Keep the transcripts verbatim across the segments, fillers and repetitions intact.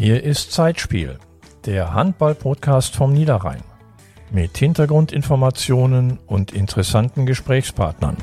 Hier ist Zeitspiel, der Handball-Podcast vom Niederrhein. Mit Hintergrundinformationen und interessanten Gesprächspartnern.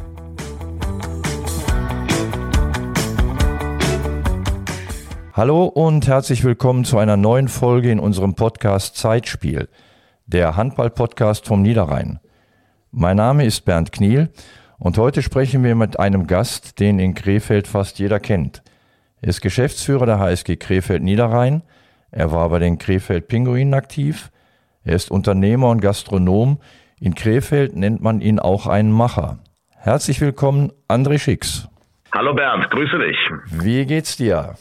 Hallo und herzlich willkommen zu einer neuen Folge in unserem Podcast Zeitspiel, der Handball-Podcast vom Niederrhein. Mein Name ist Bernd Kniel und heute sprechen wir mit einem Gast, den in Krefeld fast jeder kennt. Er ist Geschäftsführer der H S G Krefeld Niederrhein. Er war bei den Krefeld Pinguinen aktiv. Er ist Unternehmer und Gastronom. In Krefeld nennt man ihn auch einen Macher. Herzlich willkommen, André Schicks. Hallo Bernd, grüße dich. Wie geht's dir?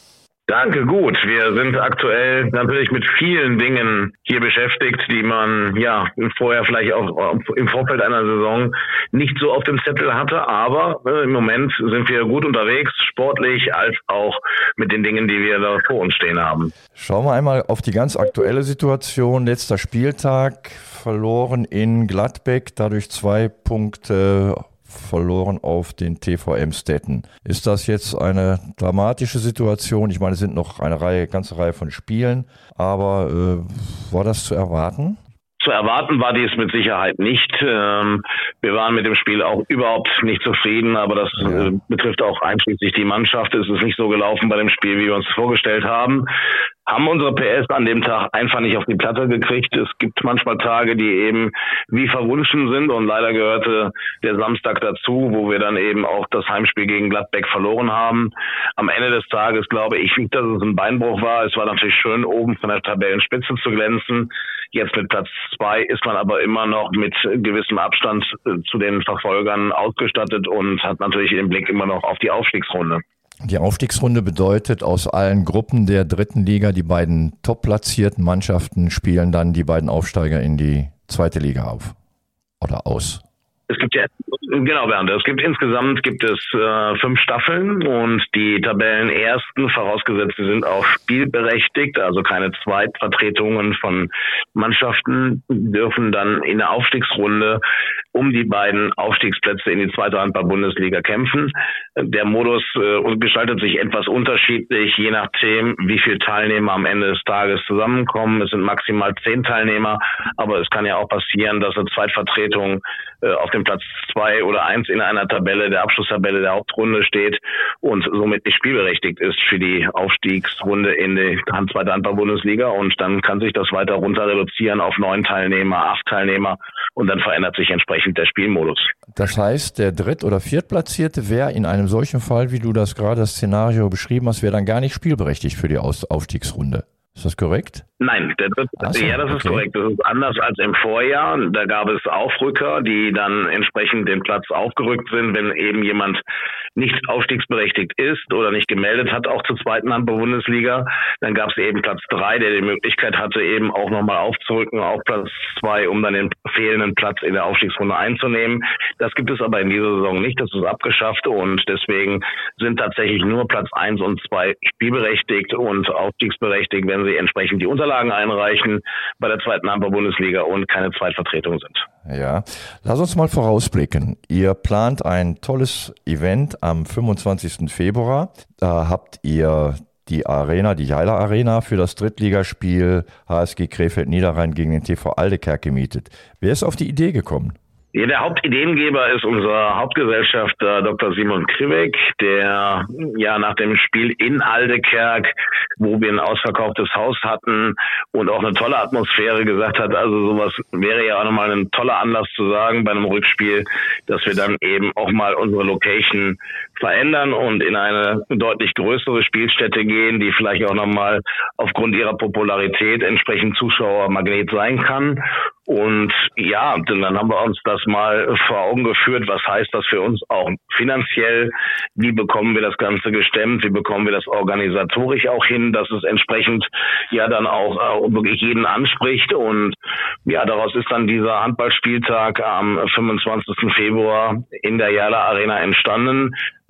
Danke, gut. Wir sind aktuell natürlich mit vielen Dingen hier beschäftigt, die man ja vorher vielleicht auch im Vorfeld einer Saison nicht so auf dem Zettel hatte. Aber äh, im Moment sind wir gut unterwegs, sportlich als auch mit den Dingen, die wir da vor uns stehen haben. Schauen wir einmal auf die ganz aktuelle Situation. Letzter Spieltag, verloren in Gladbeck, dadurch zwei Punkte verloren auf den T V Emstetten. Ist das jetzt eine dramatische Situation? Ich meine, es sind noch eine Reihe, ganze Reihe von Spielen, aber äh, war das zu erwarten? Zu erwarten war dies mit Sicherheit nicht. Ähm, wir waren mit dem Spiel auch überhaupt nicht zufrieden, aber das ja. äh, betrifft auch einschließlich die Mannschaft. Es ist nicht so gelaufen bei dem Spiel, wie wir uns vorgestellt haben. Haben unsere P S an dem Tag einfach nicht auf die Platte gekriegt. Es gibt manchmal Tage, die eben wie verwunschen sind und leider gehörte der Samstag dazu, wo wir dann eben auch das Heimspiel gegen Gladbeck verloren haben. Am Ende des Tages glaube ich nicht, dass es ein Beinbruch war. Es war natürlich schön, oben von der Tabellenspitze zu glänzen. Jetzt mit Platz zwei ist man aber immer noch mit gewissem Abstand zu den Verfolgern ausgestattet und hat natürlich den Blick immer noch auf die Aufstiegsrunde. Die Aufstiegsrunde bedeutet, aus allen Gruppen der dritten Liga, die beiden top-platzierten Mannschaften spielen dann die beiden Aufsteiger in die zweite Liga auf oder aus. Es gibt ja, genau, Bernd, es gibt insgesamt gibt es äh, fünf Staffeln und die Tabellenersten, vorausgesetzt, sie sind auch spielberechtigt, also keine Zweitvertretungen von Mannschaften, dürfen dann in der Aufstiegsrunde um die beiden Aufstiegsplätze in die zweite Handball-Bundesliga kämpfen. Der Modus äh, gestaltet sich etwas unterschiedlich, je nachdem, wie viele Teilnehmer am Ende des Tages zusammenkommen. Es sind maximal zehn Teilnehmer, aber es kann ja auch passieren, dass eine Zweitvertretung äh, auf dem Platz zwei oder eins in einer Tabelle, der Abschlusstabelle der Hauptrunde steht und somit nicht spielberechtigt ist für die Aufstiegsrunde in die zweite Handball-Bundesliga. Und dann kann sich das weiter runter reduzieren auf neun Teilnehmer, acht Teilnehmer und dann verändert sich entsprechend der Spielmodus. Das heißt, der Dritt- oder Viertplatzierte wäre in einem solchen Fall, wie du das gerade das Szenario beschrieben hast, wäre dann gar nicht spielberechtigt für die Aus- Aufstiegsrunde. Ist das korrekt? Nein, der dritte, so, ja, das ist okay. Korrekt. Das ist anders als im Vorjahr. Da gab es Aufrücker, die dann entsprechend den Platz aufgerückt sind, wenn eben jemand nicht aufstiegsberechtigt ist oder nicht gemeldet hat, auch zur zweiten Handball-Bundesliga. Dann gab es eben Platz drei, der die Möglichkeit hatte, eben auch nochmal aufzurücken auf Platz zwei, um dann den fehlenden Platz in der Aufstiegsrunde einzunehmen. Das gibt es aber in dieser Saison nicht. Das ist abgeschafft und deswegen sind tatsächlich nur Platz eins und zwei spielberechtigt und aufstiegsberechtigt, wenn sie entsprechend die Unterlagen einreichen bei der zweiten Handball-Bundesliga und keine Zweitvertretung sind. Ja, lass uns mal vorausblicken. Ihr plant ein tolles Event am fünfundzwanzigsten Februar. Da habt ihr die Arena, die Jeiler Arena für das Drittligaspiel H S G Krefeld Niederrhein gegen den T V Aldekerk gemietet. Wer ist auf die Idee gekommen? Ja, der Hauptideengeber ist unser Hauptgesellschafter Doktor Simon Kriwek, der ja nach dem Spiel in Aldekerk, wo wir ein ausverkauftes Haus hatten und auch eine tolle Atmosphäre, gesagt hat, also sowas wäre ja auch nochmal ein toller Anlass zu sagen bei einem Rückspiel, dass wir dann eben auch mal unsere Location verändern und in eine deutlich größere Spielstätte gehen, die vielleicht auch nochmal aufgrund ihrer Popularität entsprechend Zuschauermagnet sein kann. Und ja, dann haben wir uns das mal vor Augen geführt, was heißt das für uns auch finanziell, wie bekommen wir das Ganze gestemmt, wie bekommen wir das organisatorisch auch hin, dass es entsprechend ja dann auch äh, wirklich jeden anspricht. Und ja, daraus ist dann dieser Handballspieltag am fünfundzwanzigsten Februar in der Jeiler Arena entstanden.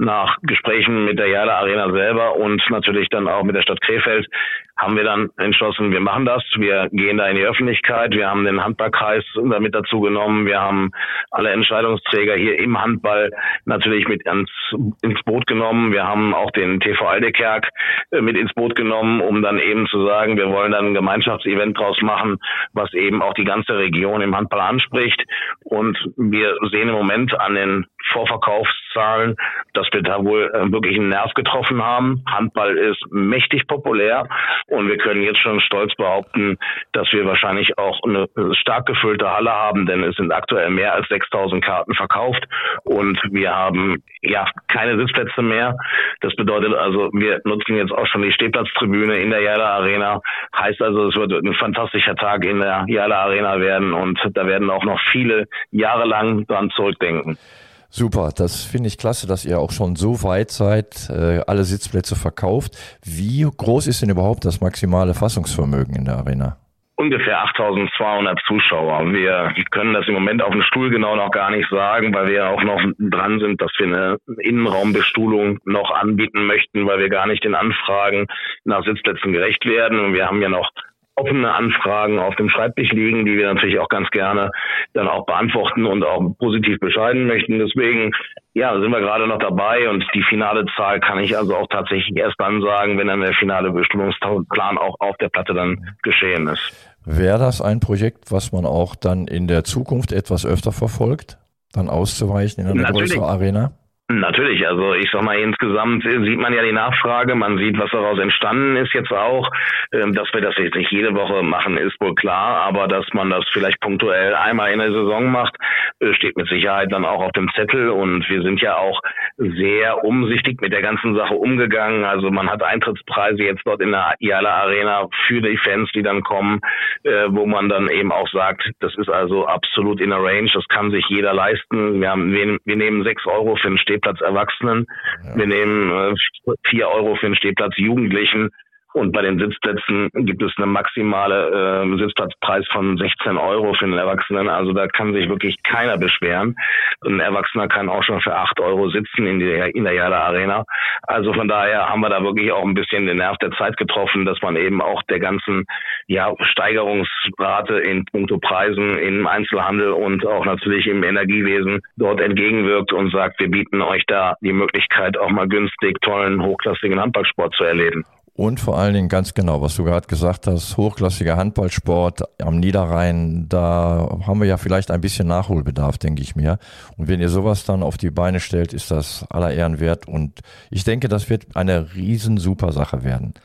nach Gesprächen mit der Jala Arena selber und natürlich dann auch mit der Stadt Krefeld haben wir dann entschlossen, wir machen das. Wir gehen da in die Öffentlichkeit. Wir haben den Handballkreis damit dazu genommen. Wir haben alle Entscheidungsträger hier im Handball natürlich mit ins, ins Boot genommen. Wir haben auch den T V Aldekerk mit ins Boot genommen, um dann eben zu sagen, wir wollen dann ein Gemeinschaftsevent draus machen, was eben auch die ganze Region im Handball anspricht. Und wir sehen im Moment an den Vorverkaufszahlen, dass wir da wohl wirklich einen Nerv getroffen haben. Handball ist mächtig populär und wir können jetzt schon stolz behaupten, dass wir wahrscheinlich auch eine stark gefüllte Halle haben, denn es sind aktuell mehr als sechstausend Karten verkauft und wir haben ja keine Sitzplätze mehr. Das bedeutet also, wir nutzen jetzt auch schon die Stehplatztribüne in der Jala Arena. Heißt also, es wird ein fantastischer Tag in der Jala Arena werden und da werden auch noch viele Jahre lang dran zurückdenken. Super, das finde ich klasse, dass ihr auch schon so weit seid, äh, alle Sitzplätze verkauft. Wie groß ist denn überhaupt das maximale Fassungsvermögen in der Arena? Ungefähr achttausendzweihundert Zuschauer. Wir können das im Moment auf dem Stuhl genau noch gar nicht sagen, weil wir auch noch dran sind, dass wir eine Innenraumbestuhlung noch anbieten möchten, weil wir gar nicht den Anfragen nach Sitzplätzen gerecht werden. Und wir haben ja noch offene Anfragen auf dem Schreibtisch liegen, die wir natürlich auch ganz gerne dann auch beantworten und auch positiv bescheiden möchten. Deswegen, ja, sind wir gerade noch dabei und die finale Zahl kann ich also auch tatsächlich erst dann sagen, wenn dann der finale Bestuhlungsplan auch auf der Platte dann geschehen ist. Wäre das ein Projekt, was man auch dann in der Zukunft etwas öfter verfolgt, dann auszuweichen in eine Natürlich. größere Arena? Natürlich, also ich sag mal, insgesamt sieht man ja die Nachfrage, man sieht, was daraus entstanden ist jetzt auch. Dass wir das jetzt nicht jede Woche machen, ist wohl klar, aber dass man das vielleicht punktuell einmal in der Saison macht, steht mit Sicherheit dann auch auf dem Zettel und wir sind ja auch sehr umsichtig mit der ganzen Sache umgegangen. Also man hat Eintrittspreise jetzt dort in der Jala Arena für die Fans, die dann kommen, wo man dann eben auch sagt, das ist also absolut in der Range, das kann sich jeder leisten. Wir haben, wir, wir nehmen sechs Euro für einen Stehplatz Erwachsenen, ja. Wir nehmen äh, vier Euro für den Stehplatz Jugendlichen und bei den Sitzplätzen gibt es eine maximale äh, Sitzplatzpreis von sechzehn Euro für den Erwachsenen. Also da kann sich wirklich keiner beschweren. Ein Erwachsener kann auch schon für acht Euro sitzen in, die, in der Jala Arena. Also von daher haben wir da wirklich auch ein bisschen den Nerv der Zeit getroffen, dass man eben auch der ganzen ja, Steigerungsrate in puncto Preisen im Einzelhandel und auch natürlich im Energiewesen dort entgegenwirkt und sagt, wir bieten euch da die Möglichkeit, auch mal günstig tollen, hochklassigen Handballsport zu erleben. Und vor allen Dingen ganz genau, was du gerade gesagt hast, hochklassiger Handballsport am Niederrhein, da haben wir ja vielleicht ein bisschen Nachholbedarf, denke ich mir. Und wenn ihr sowas dann auf die Beine stellt, ist das aller Ehren wert. Und ich denke, das wird eine riesen super Sache werden.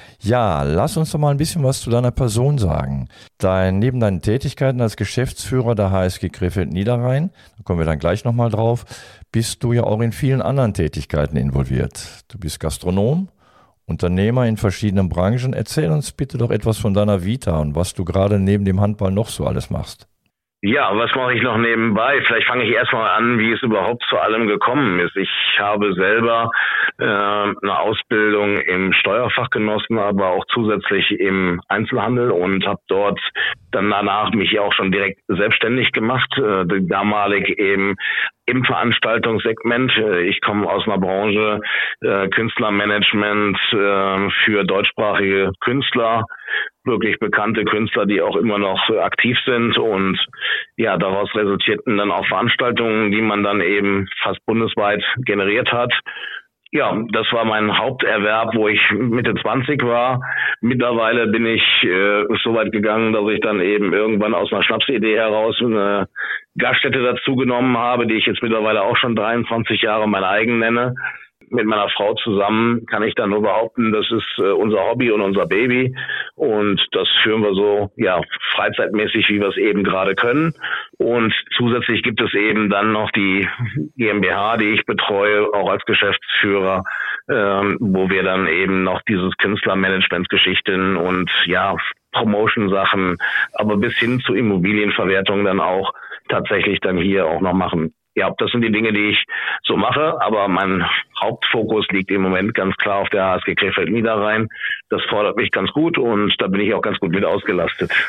Ja, lass uns doch mal ein bisschen was zu deiner Person sagen. Dein, neben deinen Tätigkeiten als Geschäftsführer der H S G Krefeld Niederrhein, da kommen wir dann gleich nochmal drauf, bist du ja auch in vielen anderen Tätigkeiten involviert. Du bist Gastronom, Unternehmer in verschiedenen Branchen. Erzähl uns bitte doch etwas von deiner Vita und was du gerade neben dem Handball noch so alles machst. Ja, was mache ich noch nebenbei? Vielleicht fange ich erstmal an, wie es überhaupt zu allem gekommen ist. Ich habe selber äh, eine Ausbildung im Steuerfach genossen, aber auch zusätzlich im Einzelhandel und habe dort dann danach mich auch schon direkt selbstständig gemacht, äh, damalig eben im Veranstaltungssegment. Ich komme aus einer Branche äh, Künstlermanagement äh, für deutschsprachige Künstler, wirklich bekannte Künstler, die auch immer noch aktiv sind und ja, daraus resultierten dann auch Veranstaltungen, die man dann eben fast bundesweit generiert hat. Ja, das war mein Haupterwerb, wo ich Mitte zwanzig war. Mittlerweile bin ich äh, so weit gegangen, dass ich dann eben irgendwann aus einer Schnapsidee heraus eine Gaststätte dazu genommen habe, die ich jetzt mittlerweile auch schon dreiundzwanzig Jahre mein eigen nenne. Mit meiner Frau zusammen kann ich dann nur behaupten, das ist äh, unser Hobby und unser Baby und das führen wir so ja freizeitmäßig, wie wir es eben gerade können. Und zusätzlich gibt es eben dann noch die GmbH, die ich betreue, auch als Geschäftsführer, ähm, wo wir dann eben noch dieses Künstlermanagement-Geschichten und ja Promotion-Sachen, aber bis hin zu Immobilienverwertung dann auch tatsächlich dann hier auch noch machen. Ja, das sind die Dinge, die ich so mache, aber mein Hauptfokus liegt im Moment ganz klar auf der H S G Krefeld Niederrhein. Das fordert mich ganz gut und da bin ich auch ganz gut mit ausgelastet.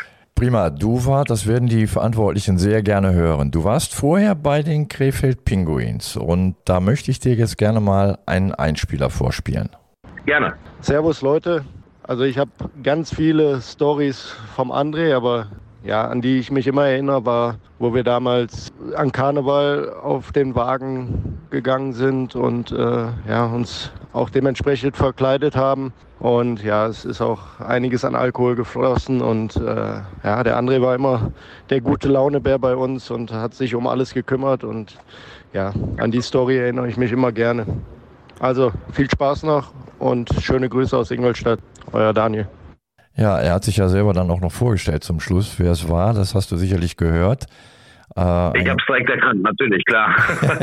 Prima, du warst, das werden die Verantwortlichen sehr gerne hören. Du warst vorher bei den Krefeld Pinguins und da möchte ich dir jetzt gerne mal einen Einspieler vorspielen. Gerne. Servus Leute, also ich habe ganz viele Storys vom André, aber ja, an die ich mich immer erinnere, war, wo wir damals an Karneval auf den Wagen gegangen sind und äh, ja, uns auch dementsprechend verkleidet haben. Und ja, es ist auch einiges an Alkohol geflossen und äh, ja, der André war immer der gute Launebär bei uns und hat sich um alles gekümmert und ja, an die Story erinnere ich mich immer gerne. Also viel Spaß noch und schöne Grüße aus Ingolstadt, euer Daniel. Ja, er hat sich ja selber dann auch noch vorgestellt zum Schluss, wer es war, das hast du sicherlich gehört. Äh, ich habe es direkt erkannt, natürlich, klar.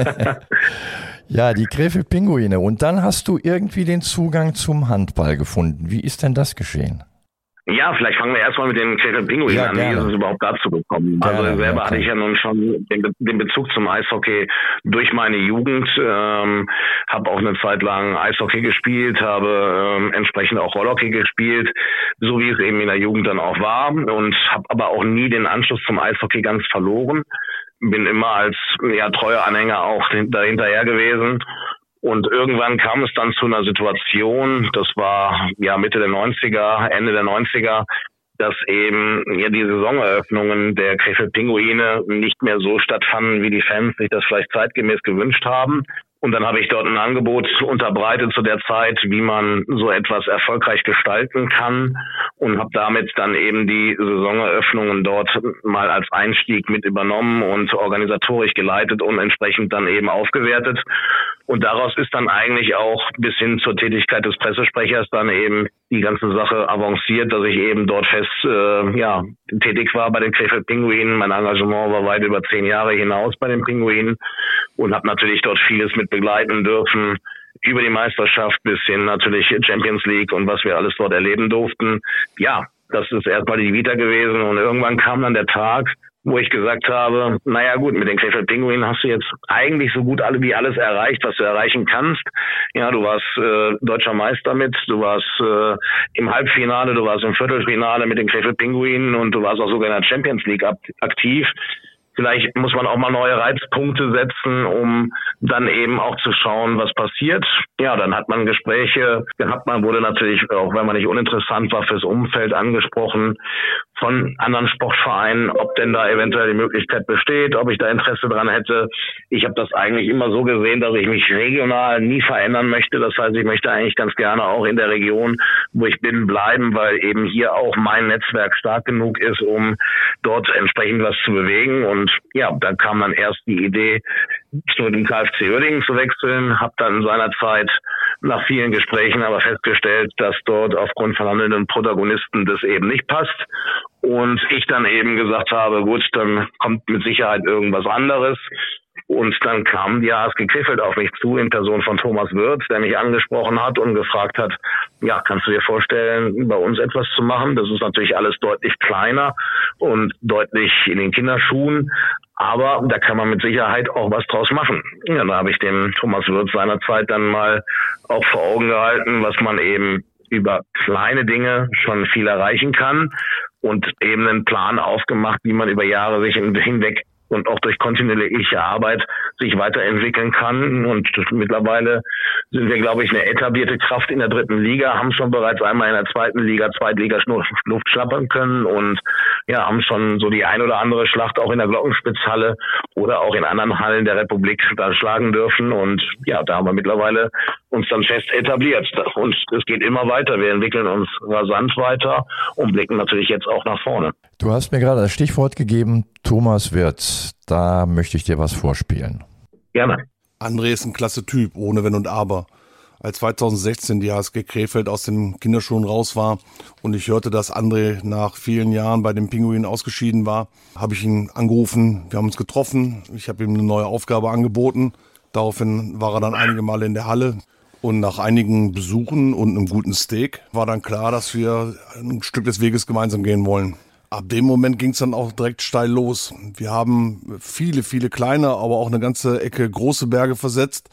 Ja, die Krefeld Pinguine. Und dann hast du irgendwie den Zugang zum Handball gefunden. Wie ist denn das geschehen? Ja, vielleicht fangen wir erstmal mit den Krefeld Pinguinen ja, an. Wie ist es überhaupt dazu gekommen? Gerne, also selber ja, hatte ich ja nun schon den, Be- den Bezug zum Eishockey durch meine Jugend. Ähm, habe auch eine Zeit lang Eishockey gespielt, habe ähm, entsprechend auch Rollhockey gespielt, so wie es eben in der Jugend dann auch war. Und habe aber auch nie den Anschluss zum Eishockey ganz verloren. Bin immer als ja, treuer Anhänger auch dahinterher gewesen. Und irgendwann kam es dann zu einer Situation, das war ja Mitte der neunziger, Ende der neunziger, dass eben ja die Saisoneröffnungen der Krefeld Pinguine nicht mehr so stattfanden, wie die Fans sich das vielleicht zeitgemäß gewünscht haben. Und dann habe ich dort ein Angebot unterbreitet zu der Zeit, wie man so etwas erfolgreich gestalten kann und habe damit dann eben die Saisoneröffnungen dort mal als Einstieg mit übernommen und organisatorisch geleitet und entsprechend dann eben aufgewertet. Und daraus ist dann eigentlich auch bis hin zur Tätigkeit des Pressesprechers dann eben die ganze Sache avanciert, dass ich eben dort fest äh, ja tätig war bei den Krefeld Pinguinen. Mein Engagement war weit über zehn Jahre hinaus bei den Pinguinen und habe natürlich dort vieles mit begleiten dürfen, über die Meisterschaft bis hin natürlich Champions League und was wir alles dort erleben durften. Ja, das ist erstmal die Vita gewesen und irgendwann kam dann der Tag, wo ich gesagt habe, naja gut, mit den Krefeld Pinguinen hast du jetzt eigentlich so gut alle wie alles erreicht, was du erreichen kannst. Ja, du warst äh, deutscher Meister mit, du warst äh, im Halbfinale, du warst im Viertelfinale mit den Krefeld Pinguinen und du warst auch sogar in der Champions League aktiv. Vielleicht muss man auch mal neue Reizpunkte setzen, um dann eben auch zu schauen, was passiert. Ja, dann hat man Gespräche gehabt. Man wurde natürlich, auch wenn man nicht uninteressant war, fürs Umfeld angesprochen von anderen Sportvereinen, ob denn da eventuell die Möglichkeit besteht, ob ich da Interesse dran hätte. Ich habe das eigentlich immer so gesehen, dass ich mich regional nie verändern möchte. Das heißt, ich möchte eigentlich ganz gerne auch in der Region, wo ich bin, bleiben, weil eben hier auch mein Netzwerk stark genug ist, um dort entsprechend was zu bewegen. Und ja, dann kam dann erst die Idee, zu dem KfC Uerdingen zu wechseln, habe dann seinerzeit nach vielen Gesprächen aber festgestellt, dass dort aufgrund von handelnden Protagonisten das eben nicht passt. Und ich dann eben gesagt habe, gut, dann kommt mit Sicherheit irgendwas anderes. Und dann kam die A S G Krefeld auf mich zu in Person von Thomas Wirth, der mich angesprochen hat und gefragt hat, ja, kannst du dir vorstellen, bei uns etwas zu machen? Das ist natürlich alles deutlich kleiner und deutlich in den Kinderschuhen. Aber da kann man mit Sicherheit auch was draus machen. Ja, da habe ich dem Thomas Wirth seinerzeit dann mal auch vor Augen gehalten, was man eben über kleine Dinge schon viel erreichen kann und eben einen Plan aufgemacht, wie man über Jahre sich hinweg und auch durch kontinuierliche Arbeit sich weiterentwickeln kann. Und mittlerweile sind wir, glaube ich, eine etablierte Kraft in der dritten Liga, haben schon bereits einmal in der zweiten Liga, Zweitliga-Luft schlappern können und ja, haben schon so die ein oder andere Schlacht auch in der Glockenspitzhalle oder auch in anderen Hallen der Republik da schlagen dürfen. Und ja, da haben wir mittlerweile uns dann fest etabliert. Und es geht immer weiter. Wir entwickeln uns rasant weiter und blicken natürlich jetzt auch nach vorne. Du hast mir gerade das Stichwort gegeben, Thomas Wirth. Da möchte ich dir was vorspielen. Gerne. André ist ein klasse Typ, ohne Wenn und Aber. Als zweitausendsechzehn die A S G Krefeld aus den Kinderschuhen raus war und ich hörte, dass André nach vielen Jahren bei den Pinguinen ausgeschieden war, habe ich ihn angerufen, wir haben uns getroffen, ich habe ihm eine neue Aufgabe angeboten. Daraufhin war er dann einige Male in der Halle. Und nach einigen Besuchen und einem guten Steak war dann klar, dass wir ein Stück des Weges gemeinsam gehen wollen. Ab dem Moment ging es dann auch direkt steil los. Wir haben viele, viele kleine, aber auch eine ganze Ecke große Berge versetzt.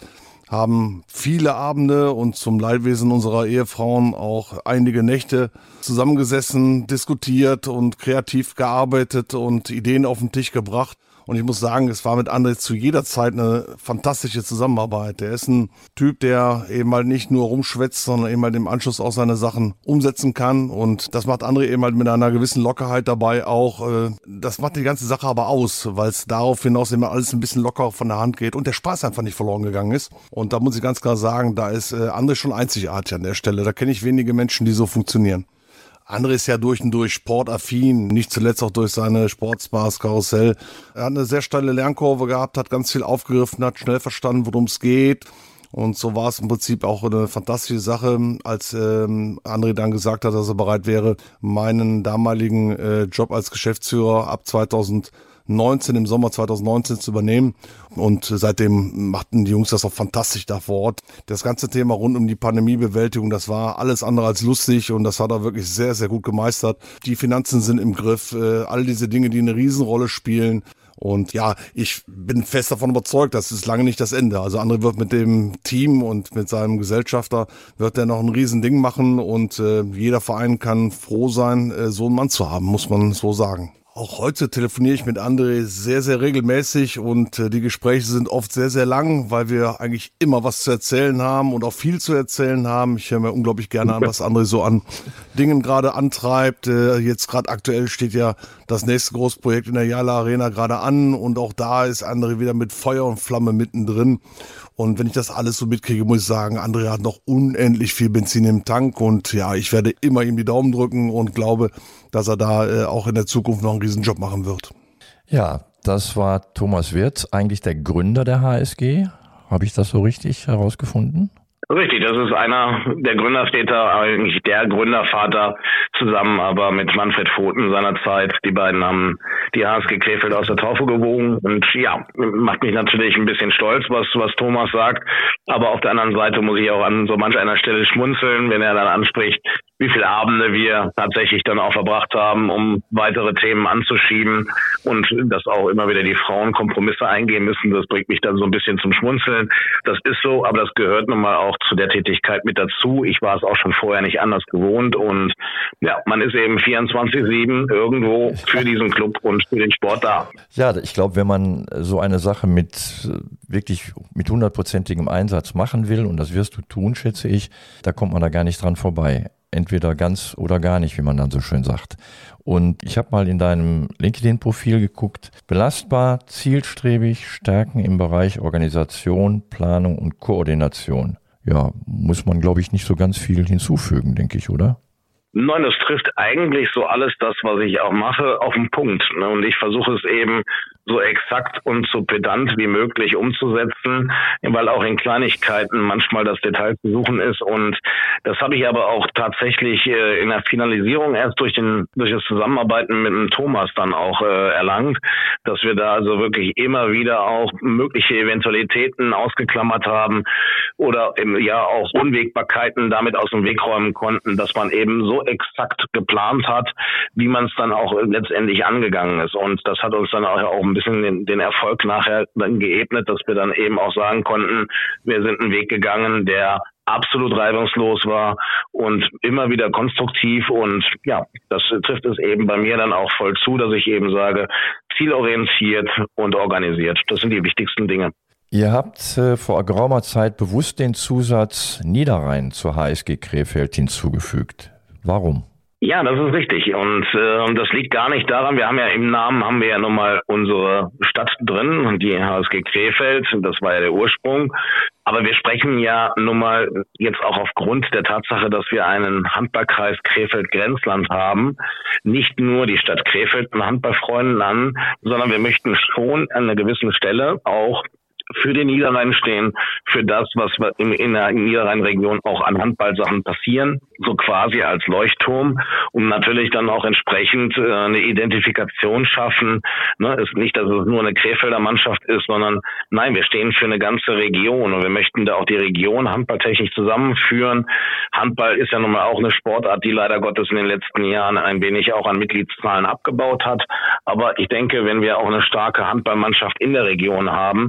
haben viele Abende und zum Leidwesen unserer Ehefrauen auch einige Nächte zusammengesessen, diskutiert und kreativ gearbeitet und Ideen auf den Tisch gebracht. Und ich muss sagen, es war mit André zu jeder Zeit eine fantastische Zusammenarbeit. Der ist ein Typ, der eben halt nicht nur rumschwätzt, sondern eben halt im Anschluss auch seine Sachen umsetzen kann. Und das macht André eben halt mit einer gewissen Lockerheit dabei auch. Das macht die ganze Sache aber aus, weil es darauf hinaus immer alles ein bisschen locker von der Hand geht und der Spaß einfach nicht verloren gegangen ist. Und da muss ich ganz klar sagen, da ist André schon einzigartig an der Stelle. Da kenne ich wenige Menschen, die so funktionieren. André ist ja durch und durch sportaffin, nicht zuletzt auch durch seine Sportsbars, Karussell. Er hat eine sehr steile Lernkurve gehabt, hat ganz viel aufgegriffen, hat schnell verstanden, worum es geht. Und so war es im Prinzip auch eine fantastische Sache, als ähm, André dann gesagt hat, dass er bereit wäre, meinen damaligen äh, Job als Geschäftsführer ab zweitausendneunzehn, im Sommer zweitausendneunzehn zu übernehmen. Und seitdem machten die Jungs das auch fantastisch da vor Ort. Das ganze Thema rund um die Pandemiebewältigung, das war alles andere als lustig und das hat er wirklich sehr, sehr gut gemeistert. Die Finanzen sind im Griff, äh, all diese Dinge, die eine Riesenrolle spielen. Und ja, ich bin fest davon überzeugt, das ist lange nicht das Ende. Also André wird mit dem Team und mit seinem Gesellschafter, wird er noch ein Riesending machen und äh, jeder Verein kann froh sein, äh, so einen Mann zu haben, muss man so sagen. Auch heute telefoniere ich mit André sehr, sehr regelmäßig und äh, die Gespräche sind oft sehr, sehr lang, weil wir eigentlich immer was zu erzählen haben und auch viel zu erzählen haben. Ich höre mir unglaublich gerne an, was André so an Dingen gerade antreibt. Äh, jetzt gerade aktuell steht ja das nächste Großprojekt in der Jala Arena gerade an und auch da ist André wieder mit Feuer und Flamme mittendrin. Und wenn ich das alles so mitkriege, muss ich sagen, André hat noch unendlich viel Benzin im Tank und ja, ich werde immer ihm die Daumen drücken und glaube, dass er da äh, auch in der Zukunft noch einen Riesenjob machen wird. Ja, das war Thomas Wirtz, eigentlich der Gründer der H S G. Habe ich das so richtig herausgefunden? Richtig, das ist einer der Gründer, steht da eigentlich der Gründervater zusammen, aber mit Manfred Voten seinerzeit. Die beiden haben die H S G Krefeld aus der Taufe gewogen und ja, macht mich natürlich ein bisschen stolz, was was Thomas sagt. Aber auf der anderen Seite muss ich auch an so manch einer Stelle schmunzeln, wenn er dann anspricht, wie viele Abende wir tatsächlich dann auch verbracht haben, um weitere Themen anzuschieben und dass auch immer wieder die Frauen Kompromisse eingehen müssen. Das bringt mich dann so ein bisschen zum Schmunzeln. Das ist so, aber das gehört nun mal auch zu der Tätigkeit mit dazu. Ich war es auch schon vorher nicht anders gewohnt und ja, man ist eben vierundzwanzig sieben irgendwo für diesen Club und für den Sport da. Ja, ich glaube, wenn man so eine Sache mit wirklich mit hundertprozentigem Einsatz machen will, und das wirst du tun, schätze ich, da kommt man da gar nicht dran vorbei. Entweder ganz oder gar nicht, wie man dann so schön sagt. Und ich habe mal in deinem LinkedIn-Profil geguckt. Belastbar, zielstrebig, Stärken im Bereich Organisation, Planung und Koordination. Ja, muss man, glaube ich, nicht so ganz viel hinzufügen, denke ich, oder? Nein, das trifft eigentlich so alles das, was ich auch mache, auf den Punkt. Und ich versuche es eben so exakt und so pedant wie möglich umzusetzen, weil auch in Kleinigkeiten manchmal das Detail zu suchen ist. Und das habe ich aber auch tatsächlich in der Finalisierung erst durch den durch das Zusammenarbeiten mit dem Thomas dann auch äh, erlangt, dass wir da also wirklich immer wieder auch mögliche Eventualitäten ausgeklammert haben oder im, ja auch Unwägbarkeiten damit aus dem Weg räumen konnten, dass man eben so exakt geplant hat, wie man es dann auch letztendlich angegangen ist. Und das hat uns dann auch, auch ein bisschen den, den Erfolg nachher dann geebnet, dass wir dann eben auch sagen konnten, wir sind einen Weg gegangen, der absolut reibungslos war und immer wieder konstruktiv. Und ja, das trifft es eben bei mir dann auch voll zu, dass ich eben sage, zielorientiert und organisiert. Das sind die wichtigsten Dinge. Ihr habt äh, vor geraumer Zeit bewusst den Zusatz Niederrhein zur H S G Krefeld hinzugefügt. Warum? Ja, das ist richtig und äh, das liegt gar nicht daran, wir haben ja im Namen, haben wir ja nun mal unsere Stadt drin, die H S G Krefeld, das war ja der Ursprung, aber wir sprechen ja nun mal jetzt auch aufgrund der Tatsache, dass wir einen Handballkreis Krefeld-Grenzland haben, nicht nur die Stadt Krefeld mit Handballfreunden an, sondern wir möchten schon an einer gewissen Stelle auch für den Niederrhein stehen, für das, was in, in der Niederrhein-Region auch an Handballsachen passieren, so quasi als Leuchtturm, und natürlich dann auch entsprechend äh, eine Identifikation schaffen. Ne, ist nicht, dass es nur eine Krefelder Mannschaft ist, sondern nein, wir stehen für eine ganze Region und wir möchten da auch die Region handballtechnisch zusammenführen. Handball ist ja nun mal auch eine Sportart, die leider Gottes in den letzten Jahren ein wenig auch an Mitgliedszahlen abgebaut hat. Aber ich denke, wenn wir auch eine starke Handballmannschaft in der Region haben, kann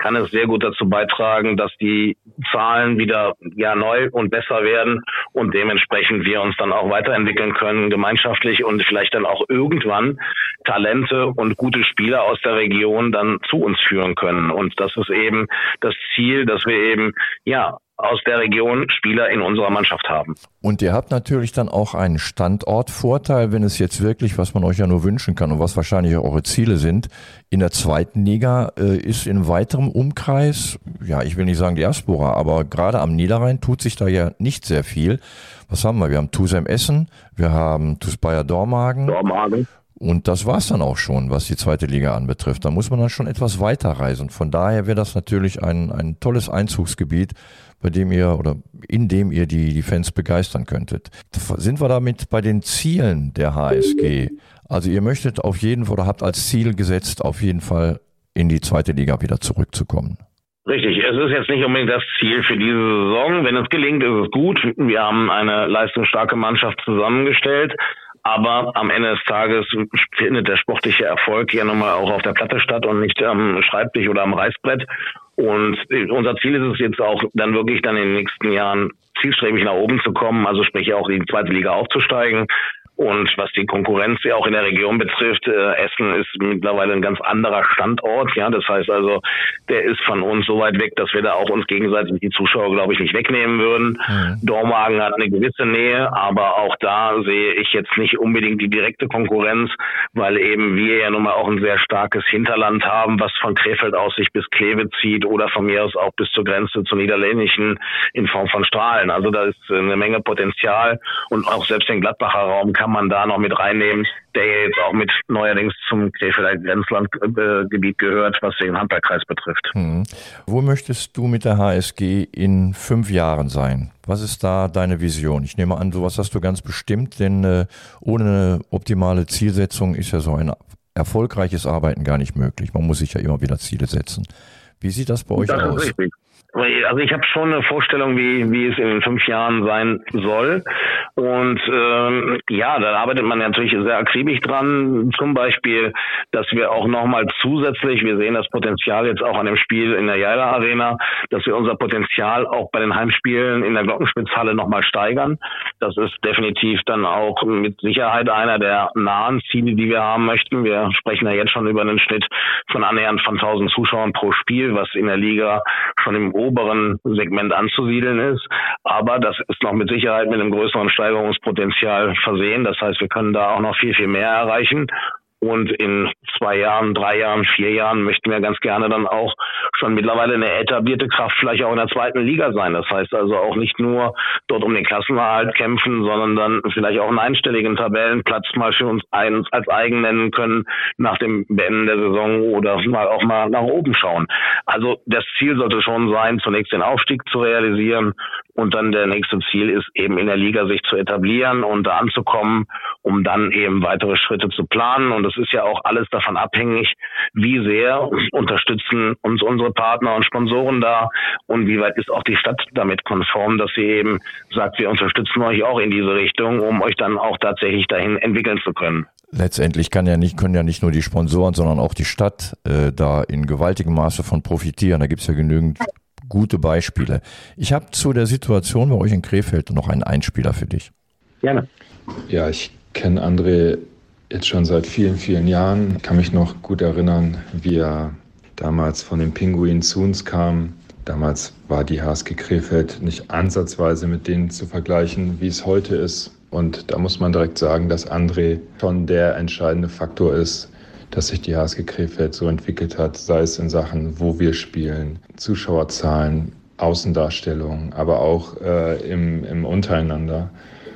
kann es sehr gut dazu beitragen, dass die Zahlen wieder ja neu und besser werden und dementsprechend wir uns dann auch weiterentwickeln können gemeinschaftlich und vielleicht dann auch irgendwann Talente und gute Spieler aus der Region dann zu uns führen können. Und das ist eben das Ziel, dass wir eben ja aus der Region Spieler in unserer Mannschaft haben. Und ihr habt natürlich dann auch einen Standortvorteil, wenn es jetzt wirklich, was man euch ja nur wünschen kann und was wahrscheinlich auch eure Ziele sind, in der zweiten Liga äh, ist in weiterem Umkreis, ja, ich will nicht sagen Diaspora, aber gerade am Niederrhein tut sich da ja nicht sehr viel. Was haben wir? Wir haben T U S E M Essen, wir haben T U S Bayer Dormagen. Dormagen. Und das war's dann auch schon, was die zweite Liga anbetrifft. Da muss man dann schon etwas weiter reisen. Von daher wäre das natürlich ein, ein tolles Einzugsgebiet, bei dem ihr oder in dem ihr die, die Fans begeistern könntet. Sind wir damit bei den Zielen der H S G? Also ihr möchtet auf jeden Fall oder habt als Ziel gesetzt, auf jeden Fall in die zweite Liga wieder zurückzukommen. Richtig, es ist jetzt nicht unbedingt das Ziel für diese Saison. Wenn es gelingt, ist es gut. Wir haben eine leistungsstarke Mannschaft zusammengestellt. Aber am Ende des Tages findet der sportliche Erfolg ja nun mal auch auf der Platte statt und nicht am Schreibtisch oder am Reißbrett. Und unser Ziel ist es jetzt auch dann wirklich dann in den nächsten Jahren zielstrebig nach oben zu kommen, also sprich auch in die zweite Liga aufzusteigen. Und was die Konkurrenz ja auch in der Region betrifft, äh, Essen ist mittlerweile ein ganz anderer Standort. Ja, das heißt also, der ist von uns so weit weg, dass wir da auch uns gegenseitig die Zuschauer, glaube ich, nicht wegnehmen würden. Mhm. Dormagen hat eine gewisse Nähe, aber auch da sehe ich jetzt nicht unbedingt die direkte Konkurrenz, weil eben wir ja nun mal auch ein sehr starkes Hinterland haben, was von Krefeld aus sich bis Kleve zieht oder von mir aus auch bis zur Grenze zur Niederländischen in Form von Strahlen. Also da ist eine Menge Potenzial und auch selbst den Gladbacher Raum kann man da noch mit reinnehmen, der jetzt auch mit neuerdings zum Krefelder Grenzlandgebiet gehört, was den Handballkreis betrifft. Hm. Wo möchtest du mit der H S G in fünf Jahren sein? Was ist da deine Vision? Ich nehme an, sowas hast du ganz bestimmt, denn äh, ohne eine optimale Zielsetzung ist ja so ein erfolgreiches Arbeiten gar nicht möglich. Man muss sich ja immer wieder Ziele setzen. Wie sieht das bei euch das aus? Ist richtig. Also ich habe schon eine Vorstellung, wie wie es in fünf Jahren sein soll. Und ähm, ja, da arbeitet man natürlich sehr akribisch dran. Zum Beispiel, dass wir auch nochmal zusätzlich, wir sehen das Potenzial jetzt auch an dem Spiel in der Jaila Arena, dass wir unser Potenzial auch bei den Heimspielen in der Glockenspitzhalle nochmal steigern. Das ist definitiv dann auch mit Sicherheit einer der nahen Ziele, die wir haben möchten. Wir sprechen ja jetzt schon über einen Schnitt von annähernd von tausend Zuschauern pro Spiel, was in der Liga schon im oberen Segment anzusiedeln ist. Aber das ist noch mit Sicherheit mit einem größeren Steigerungspotenzial versehen. Das heißt, wir können da auch noch viel, viel mehr erreichen. Und in zwei Jahren, drei Jahren, vier Jahren möchten wir ganz gerne dann auch schon mittlerweile eine etablierte Kraft vielleicht auch in der zweiten Liga sein. Das heißt also auch nicht nur dort um den Klassenerhalt kämpfen, sondern dann vielleicht auch einen einstelligen Tabellenplatz mal für uns eins als eigen nennen können nach dem Beenden der Saison oder mal auch mal nach oben schauen. Also das Ziel sollte schon sein, zunächst den Aufstieg zu realisieren und dann der nächste Ziel ist eben in der Liga sich zu etablieren und da anzukommen, um dann eben weitere Schritte zu planen. Und das ist ja auch alles davon abhängig, wie sehr unterstützen uns unsere Partner und Sponsoren da und wie weit ist auch die Stadt damit konform, dass sie eben sagt, wir unterstützen euch auch in diese Richtung, um euch dann auch tatsächlich dahin entwickeln zu können. Letztendlich kann ja nicht, können ja nicht nur die Sponsoren, sondern auch die Stadt äh, da in gewaltigem Maße von profitieren. Da gibt es ja genügend gute Beispiele. Ich habe zu der Situation bei euch in Krefeld noch einen Einspieler für dich. Gerne. Ja, ich kenne André jetzt schon seit vielen, vielen Jahren. Ich kann mich noch gut erinnern, wie er damals von den Pinguinen zu uns kam. Damals war die H S G Krefeld nicht ansatzweise mit denen zu vergleichen, wie es heute ist. Und da muss man direkt sagen, dass André schon der entscheidende Faktor ist, dass sich die H S G Krefeld so entwickelt hat, sei es in Sachen, wo wir spielen, Zuschauerzahlen, Außendarstellung, aber auch äh, im, im Untereinander.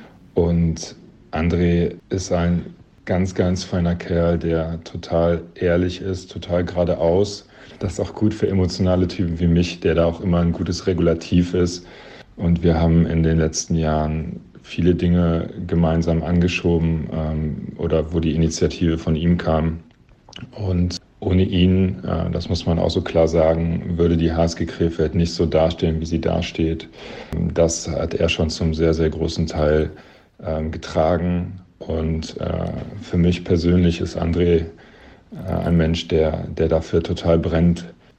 Und André ist ein ganz, ganz feiner Kerl, der total ehrlich ist, total geradeaus. Das ist auch gut für emotionale Typen wie mich, der da auch immer ein gutes Regulativ ist. Und wir haben in den letzten Jahren viele Dinge gemeinsam angeschoben ähm, oder wo die Initiative von ihm kam. Und ohne ihn, äh, das muss man auch so klar sagen, würde die H S G Krefeld nicht so dastehen, wie sie dasteht. Das hat er schon zum sehr, sehr großen Teil äh, getragen. Und äh, für mich persönlich ist André äh, ein Mensch, der, der dafür total brennt,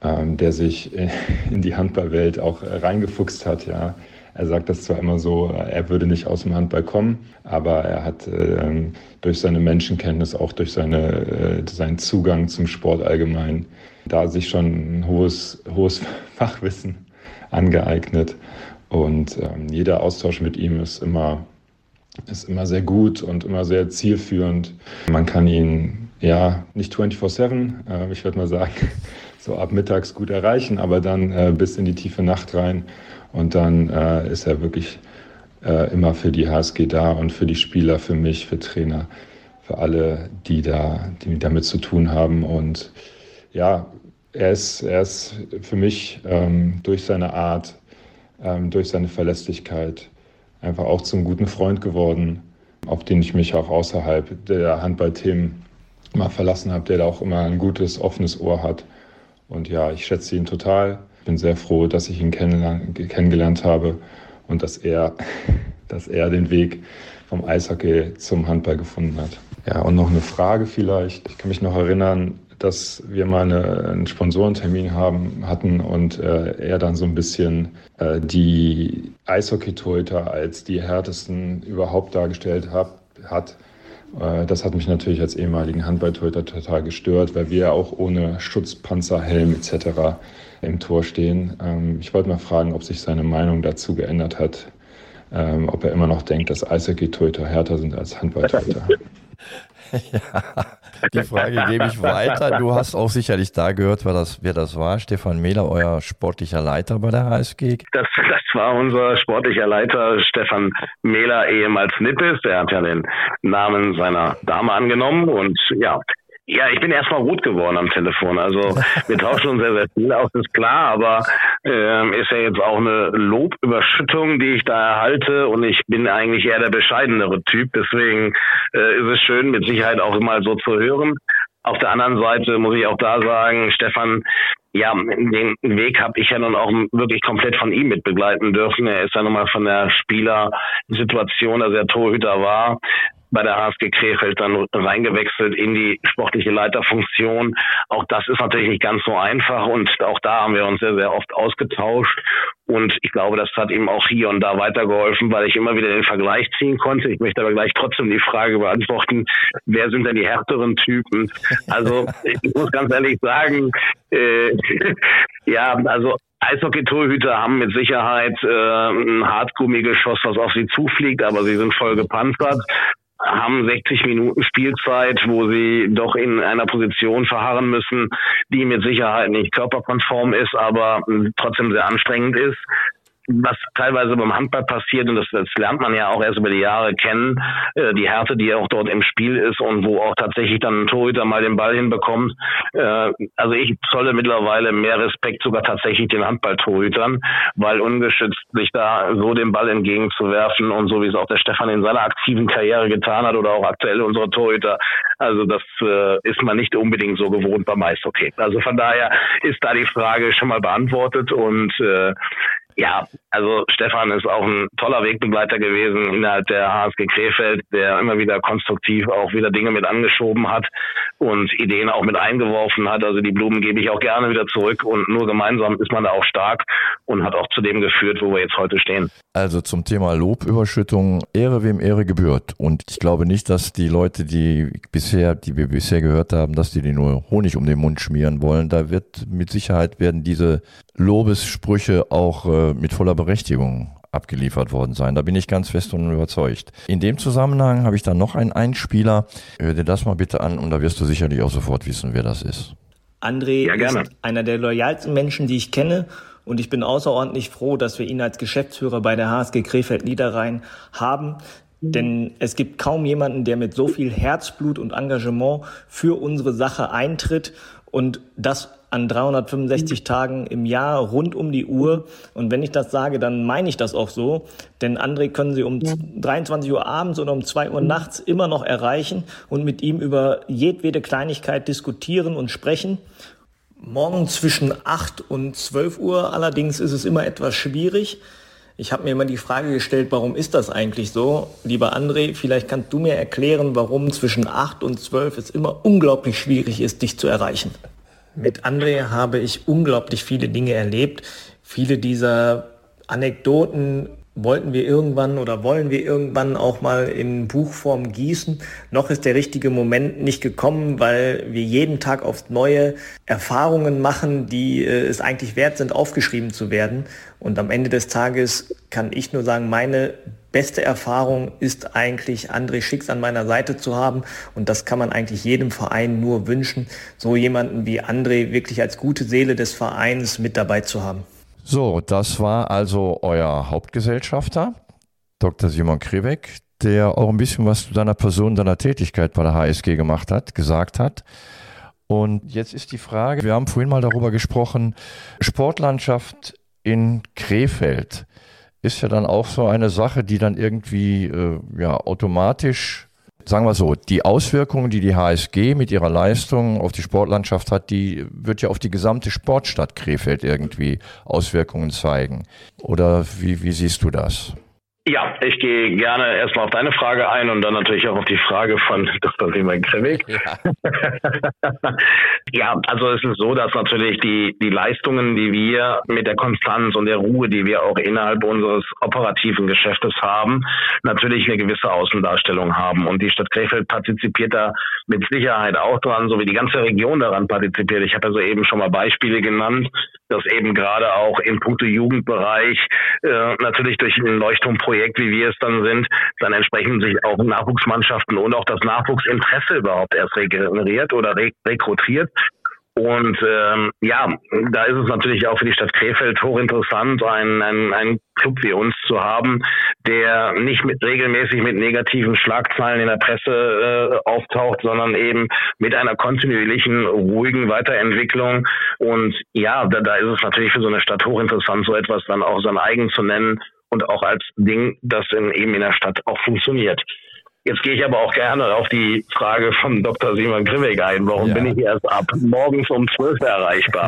ähm, der sich in die Handballwelt auch reingefuchst hat, ja. Er sagt das zwar immer so, er würde nicht aus dem Handball kommen, aber er hat äh, durch seine Menschenkenntnis, auch durch seine, äh, seinen Zugang zum Sport allgemein, da sich schon ein hohes, hohes Fachwissen angeeignet. Und ähm, jeder Austausch mit ihm ist immer, ist immer sehr gut und immer sehr zielführend. Man kann ihn ja nicht vierundzwanzig sieben, äh, ich würde mal sagen, so ab mittags gut erreichen, aber dann äh, bis in die tiefe Nacht rein. Und dann äh, ist er wirklich äh, immer für die H S G da und für die Spieler, für mich, für Trainer, für alle, die da, die damit zu tun haben. Und ja, er ist, er ist für mich ähm, durch seine Art, ähm, durch seine Verlässlichkeit einfach auch zum guten Freund geworden, auf den ich mich auch außerhalb der Handballthemen mal verlassen habe, der da auch immer ein gutes, offenes Ohr hat. Und ja, ich schätze ihn total. Ich bin sehr froh, dass ich ihn kennengelernt habe und dass er, dass er den Weg vom Eishockey zum Handball gefunden hat. Ja, und noch eine Frage vielleicht. Ich kann mich noch erinnern, dass wir mal eine, einen Sponsorentermin haben, hatten und äh, er dann so ein bisschen äh, die Eishockey-Torhüter als die härtesten überhaupt dargestellt hab, hat. Äh, das hat mich natürlich als ehemaligen Handball-Torhüter total gestört, weil wir auch ohne Schutzpanzer, Helm et cetera im Tor stehen. Ähm, ich wollte mal fragen, ob sich seine Meinung dazu geändert hat, ähm, ob er immer noch denkt, dass Eishockey-Torhüter härter sind als Handball-Torhüter. Ja, die Frage gebe ich weiter. Du hast auch sicherlich da gehört, wer das, wer das war. Stefan Mehler, euer sportlicher Leiter bei der H S G. Das, das war unser sportlicher Leiter Stefan Mehler, ehemals Nippes. Der hat ja den Namen seiner Dame angenommen und ja, Ja, ich bin erstmal rot geworden am Telefon. Also wir tauschen uns sehr, sehr viel aus, ist klar, aber ähm, ist ja jetzt auch eine Lobüberschüttung, die ich da erhalte und ich bin eigentlich eher der bescheidenere Typ. Deswegen äh, ist es schön, mit Sicherheit auch mal so zu hören. Auf der anderen Seite muss ich auch da sagen, Stefan, ja, den Weg habe ich ja nun auch wirklich komplett von ihm mit begleiten dürfen. Er ist ja nochmal von der Spielersituation, dass er Torhüter war, bei der H S G Krefeld dann reingewechselt in die sportliche Leiterfunktion. Auch das ist natürlich nicht ganz so einfach und auch da haben wir uns sehr, sehr oft ausgetauscht und ich glaube, das hat ihm auch hier und da weitergeholfen, weil ich immer wieder den Vergleich ziehen konnte. Ich möchte aber gleich trotzdem die Frage beantworten, wer sind denn die härteren Typen? Also ich muss ganz ehrlich sagen, äh, ja, also Eishockey-Torhüter haben mit Sicherheit äh, ein Hartgummigeschoss, was auf sie zufliegt, aber sie sind voll gepanzert, haben sechzig Minuten Spielzeit, wo sie doch in einer Position verharren müssen, die mit Sicherheit nicht körperkonform ist, aber trotzdem sehr anstrengend ist. Was teilweise beim Handball passiert, und das, das lernt man ja auch erst über die Jahre kennen, äh, die Härte, die auch dort im Spiel ist und wo auch tatsächlich dann ein Torhüter mal den Ball hinbekommt. Äh, also ich zolle mittlerweile mehr Respekt sogar tatsächlich den Handballtorhütern, weil ungeschützt sich da so den Ball entgegenzuwerfen und so wie es auch der Stefan in seiner aktiven Karriere getan hat oder auch aktuell unsere Torhüter, also das äh, ist man nicht unbedingt so gewohnt beim Eishockey. Also von daher ist da die Frage schon mal beantwortet und äh, ja, also Stefan ist auch ein toller Wegbegleiter gewesen innerhalb der H S G Krefeld, der immer wieder konstruktiv auch wieder Dinge mit angeschoben hat und Ideen auch mit eingeworfen hat. Also die Blumen gebe ich auch gerne wieder zurück und nur gemeinsam ist man da auch stark und hat auch zu dem geführt, wo wir jetzt heute stehen. Also zum Thema Lobüberschüttung, Ehre wem Ehre gebührt. Und ich glaube nicht, dass die Leute, die bisher, die wir bisher gehört haben, dass die die nur Honig um den Mund schmieren wollen. Da wird mit Sicherheit werden diese Lobessprüche auch äh, mit voller Berechtigung abgeliefert worden sein. Da bin ich ganz fest und überzeugt. In dem Zusammenhang habe ich dann noch einen Einspieler. Hör dir das mal bitte an und da wirst du sicherlich auch sofort wissen, wer das ist. André ja, ist einer der loyalsten Menschen, die ich kenne. Und ich bin außerordentlich froh, dass wir ihn als Geschäftsführer bei der H S G Krefeld Niederrhein haben. Denn es gibt kaum jemanden, der mit so viel Herzblut und Engagement für unsere Sache eintritt und das an dreihundertfünfundsechzig Tagen im Jahr rund um die Uhr. Und wenn ich das sage, dann meine ich das auch so. Denn André können Sie um dreiundzwanzig Uhr abends oder um zwei Uhr nachts immer noch erreichen und mit ihm über jedwede Kleinigkeit diskutieren und sprechen. Morgen zwischen acht und zwölf Uhr allerdings ist es immer etwas schwierig. Ich habe mir immer die Frage gestellt, warum ist das eigentlich so? Lieber André, vielleicht kannst du mir erklären, warum zwischen acht und zwölf es immer unglaublich schwierig ist, dich zu erreichen. Mit André habe ich unglaublich viele Dinge erlebt. Viele dieser Anekdoten wollten wir irgendwann oder wollen wir irgendwann auch mal in Buchform gießen. Noch ist der richtige Moment nicht gekommen, weil wir jeden Tag aufs Neue Erfahrungen machen, die äh, es eigentlich wert sind, aufgeschrieben zu werden. Und am Ende des Tages kann ich nur sagen, meine beste Erfahrung ist eigentlich, André Schicks an meiner Seite zu haben. Und das kann man eigentlich jedem Verein nur wünschen, so jemanden wie André wirklich als gute Seele des Vereins mit dabei zu haben. So, das war also euer Hauptgesellschafter, Doktor Simon Krivec, der auch ein bisschen was zu deiner Person, deiner Tätigkeit bei der H S G gemacht hat, gesagt hat. Und jetzt ist die Frage, wir haben vorhin mal darüber gesprochen, Sportlandschaft in Krefeld ist ja dann auch so eine Sache, die dann irgendwie äh, ja, automatisch, sagen wir so, die Auswirkungen, die die H S G mit ihrer Leistung auf die Sportlandschaft hat, die wird ja auf die gesamte Sportstadt Krefeld irgendwie Auswirkungen zeigen. Oder wie, wie siehst du das? Ja, ich gehe gerne erstmal auf deine Frage ein und dann natürlich auch auf die Frage von Doktor Simon Krivec. Ja. Ja, also es ist so, dass natürlich die, die Leistungen, die wir mit der Konstanz und der Ruhe, die wir auch innerhalb unseres operativen Geschäftes haben, natürlich eine gewisse Außendarstellung haben. Und die Stadt Krefeld partizipiert da mit Sicherheit auch dran, so wie die ganze Region daran partizipiert. Ich habe ja soeben schon mal Beispiele genannt, dass eben gerade auch im puncto Jugendbereich äh, natürlich durch ein Leuchtturmprojekt, wie wir es dann sind, dann entsprechend sich auch Nachwuchsmannschaften und auch das Nachwuchsinteresse überhaupt erst regeneriert oder re- rekrutiert. Und ähm, ja, da ist es natürlich auch für die Stadt Krefeld hochinteressant, einen, einen, einen Club wie uns zu haben, der nicht mit regelmäßig mit negativen Schlagzeilen in der Presse äh, auftaucht, sondern eben mit einer kontinuierlichen, ruhigen Weiterentwicklung. Und ja, da, da ist es natürlich für so eine Stadt hochinteressant, so etwas dann auch sein eigen zu nennen und auch als Ding, das in, eben in der Stadt auch funktioniert. Jetzt gehe ich aber auch gerne auf die Frage von Doktor Simon Krivec ein. Warum ja. bin ich erst ab morgens um zwölf erreichbar?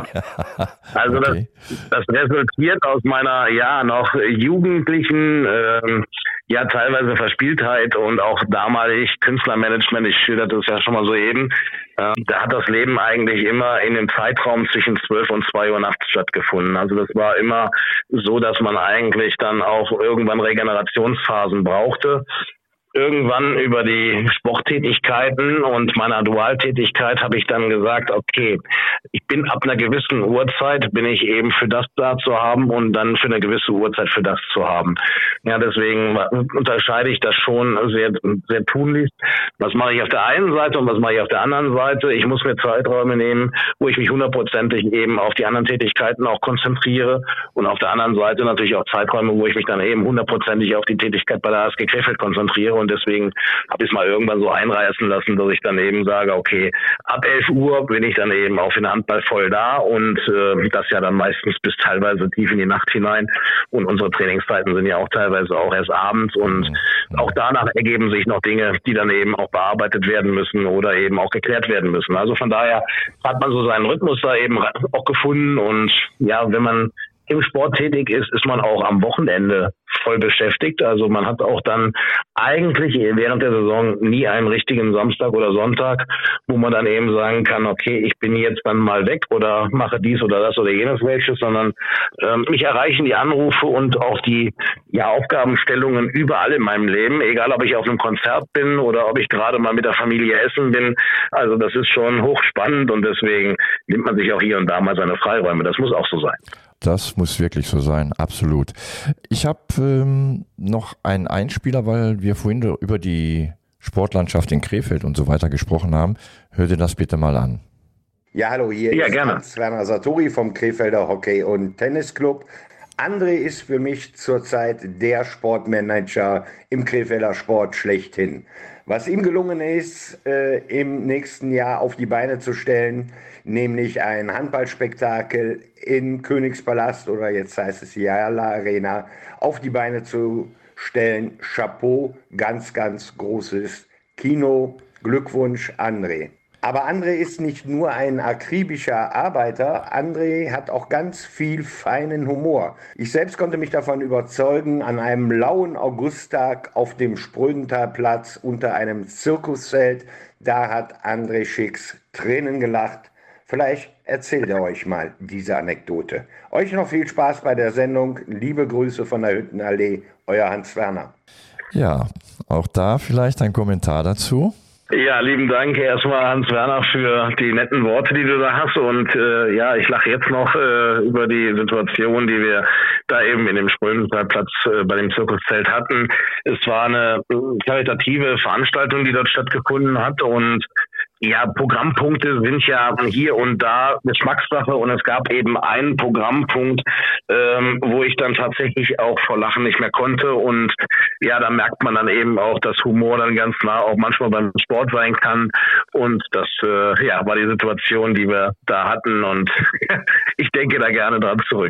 Also okay. das, das resultiert aus meiner ja noch jugendlichen, ähm, ja teilweise Verspieltheit und auch damalig Künstlermanagement. Ich schilderte es ja schon mal so eben. Äh, da hat das Leben eigentlich immer in dem Zeitraum zwischen zwölf und zwei Uhr nachts stattgefunden. Also das war immer so, dass man eigentlich dann auch irgendwann Regenerationsphasen brauchte. Irgendwann über die Sporttätigkeiten und meiner Dualtätigkeit habe ich dann gesagt, okay, ich bin ab einer gewissen Uhrzeit, bin ich eben für das da zu haben und dann für eine gewisse Uhrzeit für das zu haben. Ja, deswegen unterscheide ich das schon sehr, sehr tunlichst. Was mache ich auf der einen Seite und was mache ich auf der anderen Seite? Ich muss mir Zeiträume nehmen, wo ich mich hundertprozentig eben auf die anderen Tätigkeiten auch konzentriere und auf der anderen Seite natürlich auch Zeiträume, wo ich mich dann eben hundertprozentig auf die Tätigkeit bei der H S G Krefeld konzentriere. Und deswegen habe ich es mal irgendwann so einreißen lassen, dass ich dann eben sage, okay, ab elf Uhr bin ich dann eben auch für den Handball voll da und äh, das ja dann meistens bis teilweise tief in die Nacht hinein. Und unsere Trainingszeiten sind ja auch teilweise auch erst abends und mhm. auch danach ergeben sich noch Dinge, die dann eben auch bearbeitet werden müssen oder eben auch geklärt werden müssen. Also von daher hat man so seinen Rhythmus da eben auch gefunden und ja, wenn man im Sport tätig ist, ist man auch am Wochenende voll beschäftigt. Also man hat auch dann eigentlich während der Saison nie einen richtigen Samstag oder Sonntag, wo man dann eben sagen kann, okay, ich bin jetzt dann mal weg oder mache dies oder das oder jenes welches, sondern ähm, mich erreichen die Anrufe und auch die ja, Aufgabenstellungen überall in meinem Leben, egal ob ich auf einem Konzert bin oder ob ich gerade mal mit der Familie essen bin. Also das ist schon hochspannend und deswegen nimmt man sich auch hier und da mal seine Freiräume. Das muss auch so sein. Das muss wirklich so sein, absolut. Ich habe ähm, noch einen Einspieler, weil wir vorhin über die Sportlandschaft in Krefeld und so weiter gesprochen haben. Hör dir das bitte mal an. Ja, hallo, hier ja, ist gerne. Hans-Werner Sartori vom Krefelder Hockey- und Tennisclub. André ist für mich zurzeit der Sportmanager im Krefelder Sport schlechthin. Was ihm gelungen ist, äh, im nächsten Jahr auf die Beine zu stellen, nämlich ein Handballspektakel im Königspalast oder jetzt heißt es Jala Arena, auf die Beine zu stellen. Chapeau, ganz, ganz großes Kino. Glückwunsch, André. Aber André ist nicht nur ein akribischer Arbeiter, André hat auch ganz viel feinen Humor. Ich selbst konnte mich davon überzeugen, an einem lauen Augusttag auf dem Sprödentalplatz unter einem Zirkuszelt, da hat André Schicks Tränen gelacht, Vielleicht erzählt er euch mal diese Anekdote. Euch noch viel Spaß bei der Sendung. Liebe Grüße von der Hüttenallee, euer Hans Werner. Ja, auch da vielleicht ein Kommentar dazu. Ja, lieben Dank erstmal, Hans Werner, für die netten Worte, die du da hast. Und äh, ja, ich lache jetzt noch äh, über die Situation, die wir da eben in dem Sprödensplatz äh, bei dem Zirkuszelt hatten. Es war eine äh, karitative Veranstaltung, die dort stattgefunden hat. Und ja, Programmpunkte sind ja hier und da Geschmackssache, und es gab eben einen Programmpunkt, ähm, wo ich dann tatsächlich auch vor Lachen nicht mehr konnte, und ja, da merkt man dann eben auch, dass Humor dann ganz nah auch manchmal beim Sport sein kann, und das äh, ja, war die Situation, die wir da hatten, und ich denke da gerne dran zurück.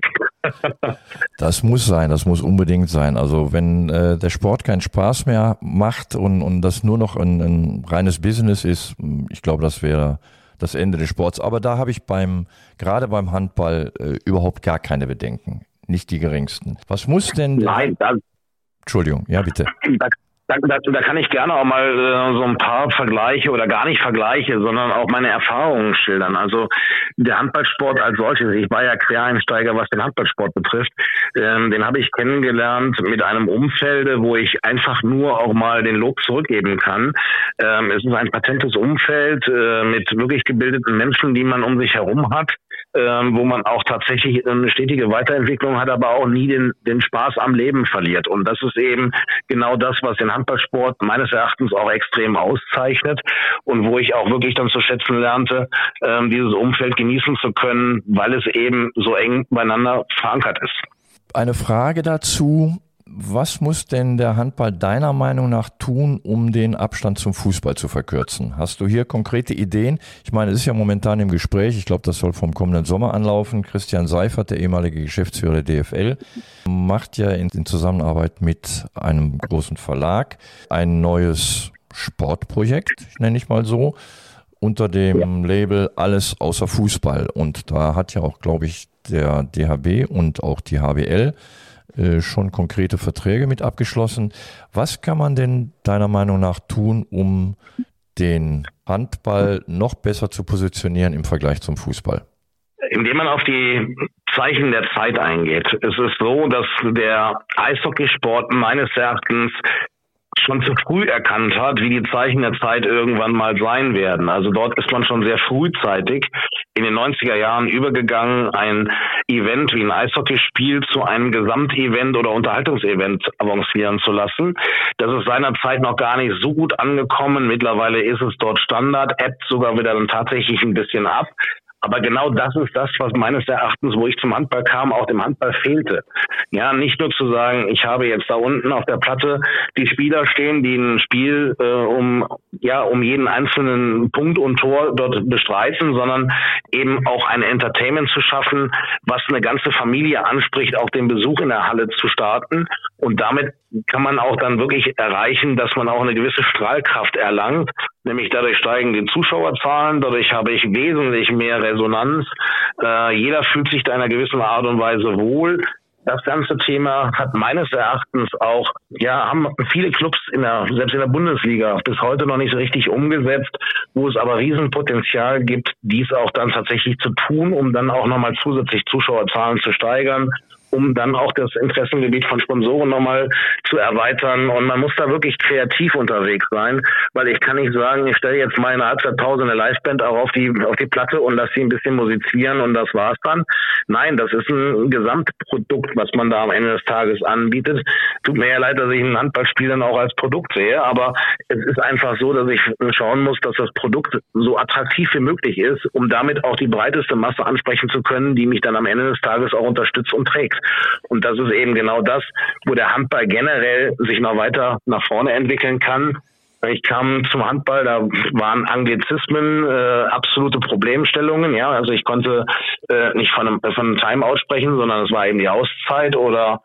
Das muss sein, das muss unbedingt sein. Also wenn äh, der Sport keinen Spaß mehr macht und, und das nur noch ein, ein reines Business ist, ich glaube, das wäre das Ende des Sports. Aber da habe ich beim, gerade beim Handball äh, überhaupt gar keine Bedenken. Nicht die geringsten. Was muss denn... Nein, das, Entschuldigung, ja bitte. Da, da, da kann ich gerne auch mal äh, so ein paar Vergleiche oder gar nicht Vergleiche, sondern auch meine Erfahrungen schildern. Also der Handballsport als solches, ich war ja Quereinsteiger, was den Handballsport betrifft, ähm, den habe ich kennengelernt mit einem Umfelde, wo ich einfach nur auch mal den Lob zurückgeben kann. Ähm, es ist ein patentes Umfeld äh, mit wirklich gebildeten Menschen, die man um sich herum hat, ähm, wo man auch tatsächlich eine stetige Weiterentwicklung hat, aber auch nie den, den Spaß am Leben verliert. Und das ist eben genau das, was den Handballsport meines Erachtens auch extrem auszeichnet, und wo ich auch wirklich dann zu schätzen lernte, ähm, dieses Umfeld genießen zu können, weil es eben so eng beieinander verankert ist. Eine Frage dazu. Was muss denn der Handball deiner Meinung nach tun, um den Abstand zum Fußball zu verkürzen? Hast du hier konkrete Ideen? Ich meine, es ist ja momentan im Gespräch, ich glaube, das soll vom kommenden Sommer anlaufen. Christian Seifert, der ehemalige Geschäftsführer der D F L, macht ja in, in Zusammenarbeit mit einem großen Verlag ein neues Sportprojekt, nenne ich mal so, unter dem Label Alles außer Fußball. Und da hat ja auch, glaube ich, der D H B und auch die H B L schon konkrete Verträge mit abgeschlossen. Was kann man denn deiner Meinung nach tun, um den Handball noch besser zu positionieren im Vergleich zum Fußball? Indem man auf die Zeichen der Zeit eingeht. Es ist so, dass der Eishockeysport meines Erachtens schon zu früh erkannt hat, wie die Zeichen der Zeit irgendwann mal sein werden. Also dort ist man schon sehr frühzeitig in den neunziger Jahren übergegangen, ein Event wie ein Eishockeyspiel zu einem Gesamtevent oder Unterhaltungsevent avancieren zu lassen. Das ist seinerzeit noch gar nicht so gut angekommen. Mittlerweile ist es dort Standard, ebbt sogar wieder dann tatsächlich ein bisschen ab. Aber genau das ist das, was meines Erachtens, wo ich zum Handball kam, auch dem Handball fehlte. Ja, nicht nur zu sagen, ich habe jetzt da unten auf der Platte die Spieler stehen, die ein Spiel äh, um ja um jeden einzelnen Punkt und Tor dort bestreiten, sondern eben auch ein Entertainment zu schaffen, was eine ganze Familie anspricht, auch den Besuch in der Halle zu starten. Und damit kann man auch dann wirklich erreichen, dass man auch eine gewisse Strahlkraft erlangt. Nämlich dadurch steigen die Zuschauerzahlen, dadurch habe ich wesentlich mehr Resonanz. Äh, jeder fühlt sich da in einer gewissen Art und Weise wohl. Das ganze Thema hat meines Erachtens auch, ja, haben viele Clubs in der, selbst in der Bundesliga bis heute noch nicht so richtig umgesetzt, wo es aber Riesenpotenzial gibt, dies auch dann tatsächlich zu tun, um dann auch nochmal zusätzlich Zuschauerzahlen zu steigern, um dann auch das Interessengebiet von Sponsoren nochmal zu erweitern. Und man muss da wirklich kreativ unterwegs sein, weil ich kann nicht sagen, ich stelle jetzt mal in einer Halbzeitpause eine Liveband auch auf die, auf die Platte und lasse sie ein bisschen musizieren und das war's dann. Nein, das ist ein Gesamtprodukt, was man da am Ende des Tages anbietet. Tut mir ja leid, dass ich ein Handballspiel dann auch als Produkt sehe, aber es ist einfach so, dass ich schauen muss, dass das Produkt so attraktiv wie möglich ist, um damit auch die breiteste Masse ansprechen zu können, die mich dann am Ende des Tages auch unterstützt und trägt. Und das ist eben genau das, wo der Handball generell sich noch weiter nach vorne entwickeln kann. Ich kam zum Handball, da waren Anglizismen, äh, absolute Problemstellungen. Ja, also ich konnte äh, nicht von einem, von einem Timeout sprechen, sondern es war eben die Auszeit oder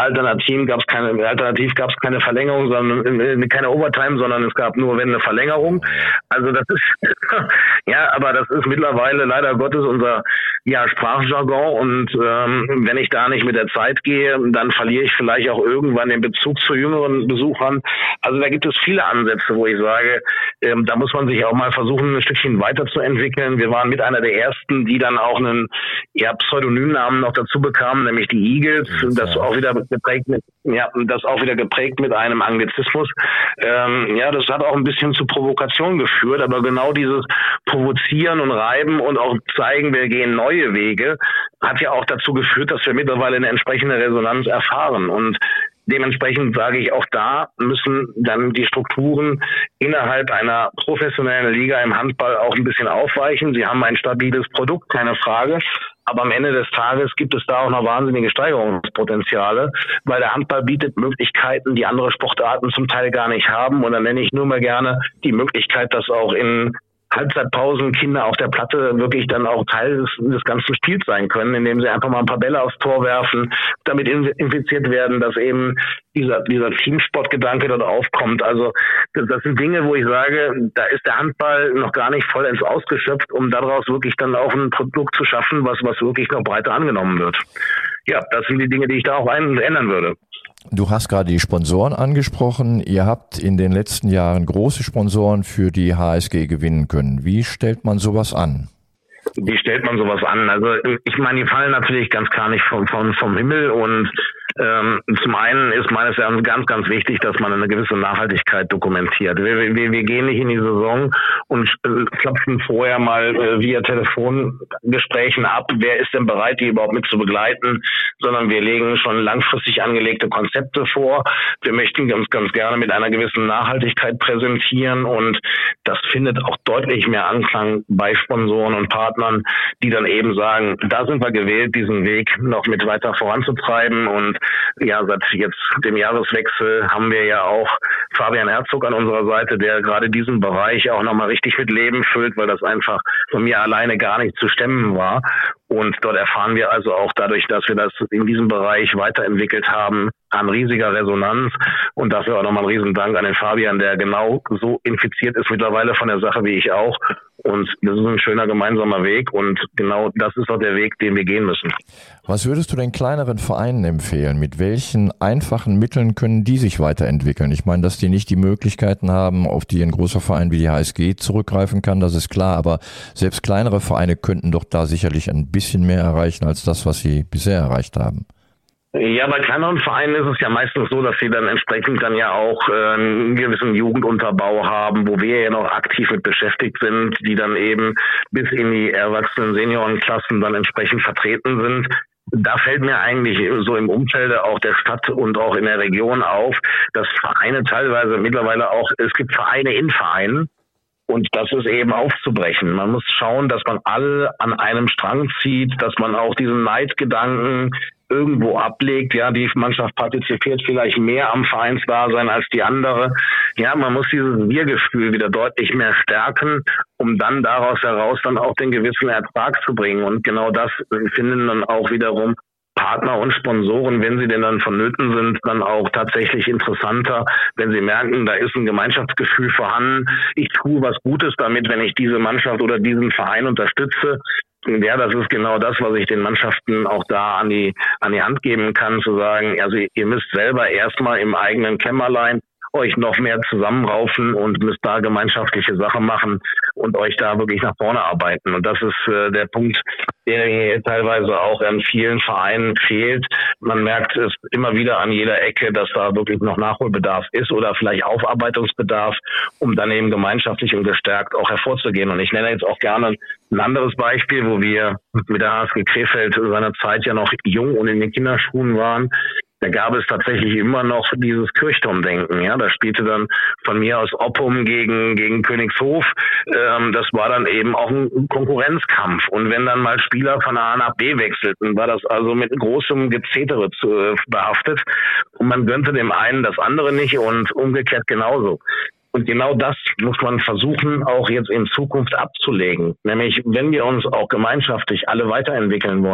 Alternativ gab es keine, alternativ gab es keine Verlängerung, sondern keine Overtime, sondern es gab nur wenn eine Verlängerung. Also das ist ja, aber das ist mittlerweile leider Gottes unser ja Sprachjargon und ähm, wenn ich da nicht mit der Zeit gehe, dann verliere ich vielleicht auch irgendwann den Bezug zu jüngeren Besuchern. Also da gibt es viele Ansätze, wo ich sage, ähm, da muss man sich auch mal versuchen, ein Stückchen weiterzuentwickeln. Wir waren mit einer der ersten, die dann auch einen ja, Pseudonymnamen noch dazu bekamen, nämlich die Eagles, das auch wieder geprägt mit, ja, das auch wieder geprägt mit einem Anglizismus. Ähm, ja, das hat auch ein bisschen zu Provokation geführt, aber genau dieses Provozieren und Reiben und auch zeigen, wir gehen neue Wege, hat ja auch dazu geführt, dass wir mittlerweile eine entsprechende Resonanz erfahren und dementsprechend sage ich, auch da müssen dann die Strukturen innerhalb einer professionellen Liga im Handball auch ein bisschen aufweichen. Sie haben ein stabiles Produkt, keine Frage. Aber am Ende des Tages gibt es da auch noch wahnsinnige Steigerungspotenziale, weil der Handball bietet Möglichkeiten, die andere Sportarten zum Teil gar nicht haben. Und dann nenne ich nur mal gerne die Möglichkeit, dass auch in Halbzeitpausen Kinder auf der Platte wirklich dann auch Teil des, des ganzen Spiels sein können, indem sie einfach mal ein paar Bälle aufs Tor werfen, damit infiziert werden, dass eben dieser, dieser Teamsportgedanke dort aufkommt. Also das, das sind Dinge, wo ich sage, da ist der Handball noch gar nicht vollends ausgeschöpft, um daraus wirklich dann auch ein Produkt zu schaffen, was, was wirklich noch breiter angenommen wird. Ja, das sind die Dinge, die ich da auch ein, ändern würde. Du hast gerade die Sponsoren angesprochen. Ihr habt in den letzten Jahren große Sponsoren für die H S G gewinnen können. Wie stellt man sowas an? Wie stellt man sowas an? Also ich meine, die fallen natürlich ganz klar nicht vom, vom, vom Himmel und ähm, zum einen ist meines Erachtens ganz, ganz wichtig, dass man eine gewisse Nachhaltigkeit dokumentiert. Wir, wir, wir gehen nicht in die Saison und äh, klopfen vorher mal äh, via Telefongesprächen ab, wer ist denn bereit, die überhaupt mit zu begleiten, sondern wir legen schon langfristig angelegte Konzepte vor. Wir möchten uns ganz gerne mit einer gewissen Nachhaltigkeit präsentieren und das findet auch deutlich mehr Anklang bei Sponsoren und Partnern, die dann eben sagen, da sind wir gewählt, diesen Weg noch mit weiter voranzutreiben und ja, seit jetzt dem Jahreswechsel haben wir ja auch Fabian Herzog an unserer Seite, der gerade diesen Bereich auch nochmal richtig mit Leben füllt, weil das einfach von mir alleine gar nicht zu stemmen war. Und dort erfahren wir also auch dadurch, dass wir das in diesem Bereich weiterentwickelt haben, an riesiger Resonanz. Und dafür auch nochmal einen riesen Dank an den Fabian, der genau so infiziert ist mittlerweile von der Sache wie ich auch. Und das ist ein schöner gemeinsamer Weg und genau das ist auch der Weg, den wir gehen müssen. Was würdest du den kleineren Vereinen empfehlen? Mit welchen einfachen Mitteln können die sich weiterentwickeln? Ich meine, dass die nicht die Möglichkeiten haben, auf die ein großer Verein wie die H S G zurückgreifen kann, das ist klar. Aber selbst kleinere Vereine könnten doch da sicherlich ein bisschen mehr erreichen als das, was sie bisher erreicht haben. Ja, bei kleineren Vereinen ist es ja meistens so, dass sie dann entsprechend dann ja auch äh, einen gewissen Jugendunterbau haben, wo wir ja noch aktiv mit beschäftigt sind, die dann eben bis in die erwachsenen Seniorenklassen dann entsprechend vertreten sind. Da fällt mir eigentlich so im Umfeld auch der Stadt und auch in der Region auf, dass Vereine teilweise mittlerweile auch, es gibt Vereine in Vereinen, und das ist eben aufzubrechen. Man muss schauen, dass man alle an einem Strang zieht, dass man auch diesen Neidgedanken irgendwo ablegt. Ja, die Mannschaft partizipiert vielleicht mehr am Vereinsdasein als die andere. Ja, man muss dieses Wir-Gefühl wieder deutlich mehr stärken, um dann daraus heraus dann auch den gewissen Ertrag zu bringen. Und genau das finden dann auch wiederum Partner und Sponsoren, wenn sie denn dann vonnöten sind, dann auch tatsächlich interessanter, wenn sie merken, da ist ein Gemeinschaftsgefühl vorhanden. Ich tue was Gutes damit, wenn ich diese Mannschaft oder diesen Verein unterstütze. Ja, das ist genau das, was ich den Mannschaften auch da an die an die Hand geben kann, zu sagen, also ihr müsst selber erstmal im eigenen Kämmerlein euch noch mehr zusammenraufen und müsst da gemeinschaftliche Sachen machen und euch da wirklich nach vorne arbeiten. Und das ist äh, der Punkt, der hier teilweise auch an vielen Vereinen fehlt. Man merkt es immer wieder an jeder Ecke, dass da wirklich noch Nachholbedarf ist oder vielleicht Aufarbeitungsbedarf, um dann eben gemeinschaftlich und gestärkt auch hervorzugehen. Und ich nenne jetzt auch gerne ein anderes Beispiel, wo wir mit der H S G Krefeld seiner Zeit ja noch jung und in den Kinderschuhen waren. Da gab es tatsächlich immer noch dieses Kirchturmdenken. Ja, da spielte dann von mir aus Oppum gegen gegen Königshof. Ähm, das war dann eben auch ein Konkurrenzkampf. Und wenn dann mal Spieler von A nach B wechselten, war das also mit großem Gezetere zu, äh, behaftet. Und man gönnte dem einen das andere nicht und umgekehrt genauso. Und genau das muss man versuchen, auch jetzt in Zukunft abzulegen. Nämlich, wenn wir uns auch gemeinschaftlich alle weiterentwickeln wollen,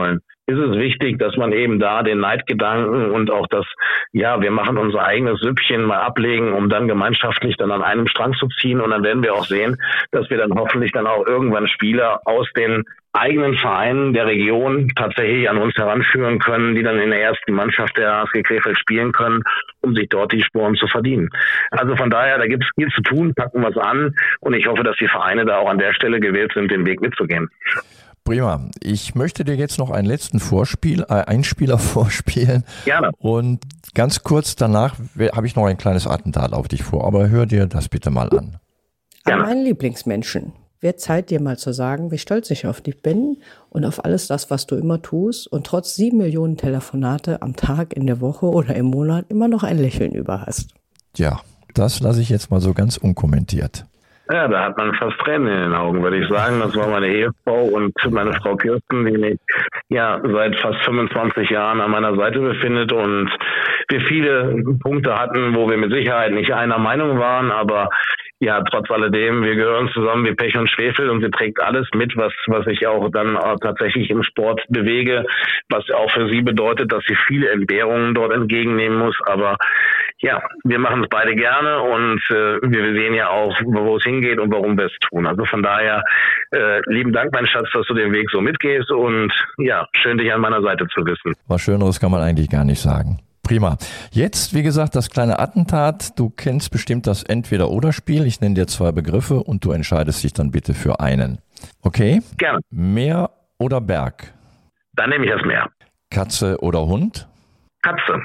ist es wichtig, dass man eben da den Neidgedanken und auch das, ja, wir machen unser eigenes Süppchen mal ablegen, um dann gemeinschaftlich dann an einem Strang zu ziehen. Und dann werden wir auch sehen, dass wir dann hoffentlich dann auch irgendwann Spieler aus den eigenen Vereinen der Region tatsächlich an uns heranführen können, die dann in der ersten Mannschaft der H S G Krefeld spielen können, um sich dort die Sporen zu verdienen. Also von daher, da gibt es viel zu tun, packen wir es an und ich hoffe, dass die Vereine da auch an der Stelle gewillt sind, den Weg mitzugehen. Prima. Ich möchte dir jetzt noch einen letzten Vorspiel, äh, Einspieler vorspielen. Gerne. Und ganz kurz danach habe ich noch ein kleines Attentat auf dich vor, aber hör dir das bitte mal an. An meinen Lieblingsmenschen. Wird Zeit, dir mal zu sagen, wie stolz ich auf dich bin und auf alles das, was du immer tust und trotz sieben Millionen Telefonate am Tag, in der Woche oder im Monat immer noch ein Lächeln über hast. Ja, das lasse ich jetzt mal so ganz unkommentiert. Ja, da hat man fast Tränen in den Augen, würde ich sagen. Das war meine Ehefrau und meine Frau Kirsten, die mich ja seit fast fünfundzwanzig Jahren an meiner Seite befindet und wir viele Punkte hatten, wo wir mit Sicherheit nicht einer Meinung waren, aber ja, trotz alledem, wir gehören zusammen wie Pech und Schwefel und sie trägt alles mit, was was ich auch dann auch tatsächlich im Sport bewege, was auch für sie bedeutet, dass sie viele Entbehrungen dort entgegennehmen muss. Aber ja, wir machen es beide gerne und äh, wir sehen ja auch, wo es hingeht und warum wir es tun. Also von daher, äh, lieben Dank, mein Schatz, dass du den Weg so mitgehst und ja, schön, dich an meiner Seite zu wissen. Was Schöneres kann man eigentlich gar nicht sagen. Prima. Jetzt, wie gesagt, das kleine Attentat. Du kennst bestimmt das Entweder-Oder-Spiel. Ich nenne dir zwei Begriffe und du entscheidest dich dann bitte für einen. Okay? Gerne. Meer oder Berg? Dann nehme ich das Meer. Katze oder Hund? Katze.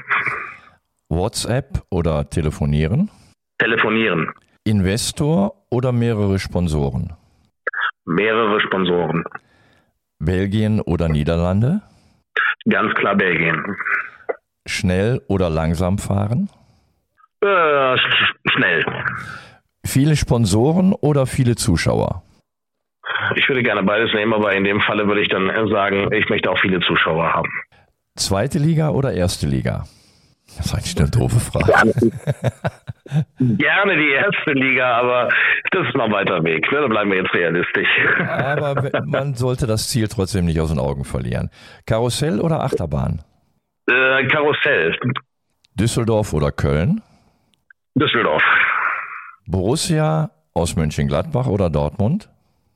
WhatsApp oder telefonieren? Telefonieren. Investor oder mehrere Sponsoren? Mehrere Sponsoren. Belgien oder Niederlande? Ganz klar Belgien. Schnell oder langsam fahren? Äh, sch- schnell. Viele Sponsoren oder viele Zuschauer? Ich würde gerne beides nehmen, aber in dem Falle würde ich dann sagen, ich möchte auch viele Zuschauer haben. Zweite Liga oder erste Liga? Das ist eigentlich eine doofe Frage. Gerne die erste Liga, aber das ist noch ein weiter Weg. Ne? Da bleiben wir jetzt realistisch. Aber man sollte das Ziel trotzdem nicht aus den Augen verlieren. Karussell oder Achterbahn? Äh, Karussell. Düsseldorf oder Köln? Düsseldorf. Borussia aus Mönchengladbach oder Dortmund?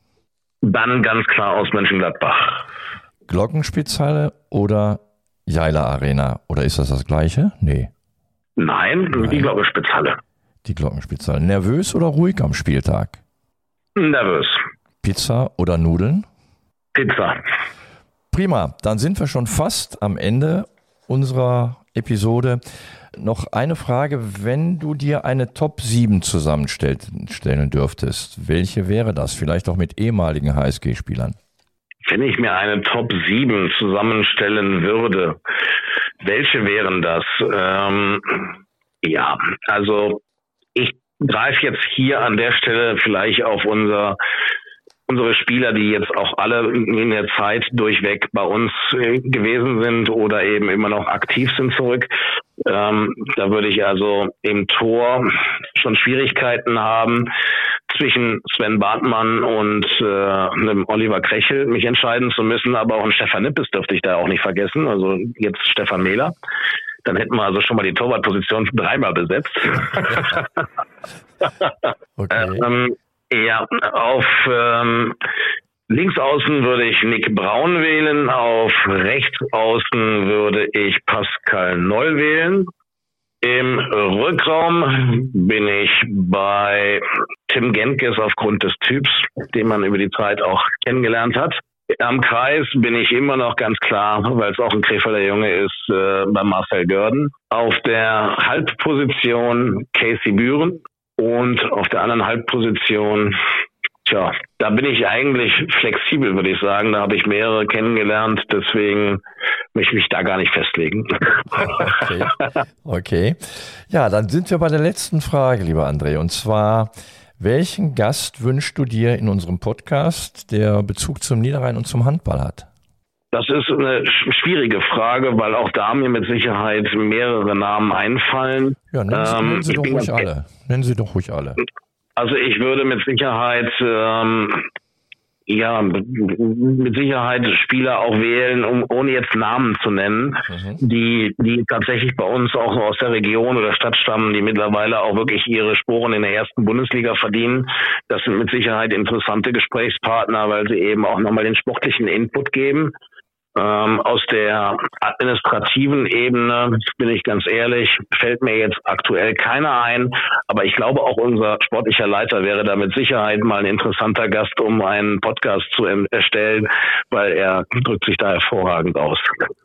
Dann ganz klar aus Mönchengladbach. Glockenspitzhalle oder Jailer Arena? Oder ist das das Gleiche? Nee. Nein, Nein. die Glockenspitzhalle. Die Glockenspitzhalle. Nervös oder ruhig am Spieltag? Nervös. Pizza oder Nudeln? Pizza. Prima, dann sind wir schon fast am Ende unserer Episode. Noch eine Frage, wenn du dir eine Top sieben zusammenstellen dürftest, welche wäre das? Vielleicht auch mit ehemaligen H S G-Spielern. Wenn ich mir eine Top sieben zusammenstellen würde, welche wären das? Ähm, ja, also ich greife jetzt hier an der Stelle vielleicht auf unser unsere Spieler, die jetzt auch alle in der Zeit durchweg bei uns gewesen sind oder eben immer noch aktiv sind zurück. Ähm, da würde ich also im Tor schon Schwierigkeiten haben, zwischen Sven Bartmann und äh, einem Oliver Krechel mich entscheiden zu müssen, aber auch einen Stefan Nippes dürfte ich da auch nicht vergessen, also jetzt Stefan Mähler. Dann hätten wir also schon mal die Torwartposition dreimal besetzt. Okay. ähm, ja, auf ähm, Linksaußen würde ich Nick Braun wählen, auf Rechtsaußen würde ich Pascal Noll wählen. Im Rückraum bin ich bei Tim Gentges aufgrund des Typs, den man über die Zeit auch kennengelernt hat. Am Kreis bin ich immer noch ganz klar, weil es auch ein Krefelder Junge ist, äh, bei Marcel Görden. Auf der Halbposition Casey Bühren und auf der anderen Halbposition, tja, da bin ich eigentlich flexibel, würde ich sagen. Da habe ich mehrere kennengelernt, deswegen möchte ich mich da gar nicht festlegen. Okay. Okay. Ja, dann sind wir bei der letzten Frage, lieber André. Und zwar, welchen Gast wünschst du dir in unserem Podcast, der Bezug zum Niederrhein und zum Handball hat? Das ist eine schwierige Frage, weil auch da mir mit Sicherheit mehrere Namen einfallen. Ja, nennen Sie, ähm, nennen Sie doch bin ruhig ganz- alle. Nennen Sie doch ruhig alle. Also ich würde mit Sicherheit ähm, ja, mit Sicherheit Spieler auch wählen, um, ohne jetzt Namen zu nennen, mhm. die, die tatsächlich bei uns auch aus der Region oder Stadt stammen, die mittlerweile auch wirklich ihre Sporen in der ersten Bundesliga verdienen. Das sind mit Sicherheit interessante Gesprächspartner, weil sie eben auch nochmal den sportlichen Input geben. Ähm, aus der administrativen Ebene, bin ich ganz ehrlich, fällt mir jetzt aktuell keiner ein. Aber ich glaube, auch unser sportlicher Leiter wäre da mit Sicherheit mal ein interessanter Gast, um einen Podcast zu erstellen, weil er drückt sich da hervorragend aus.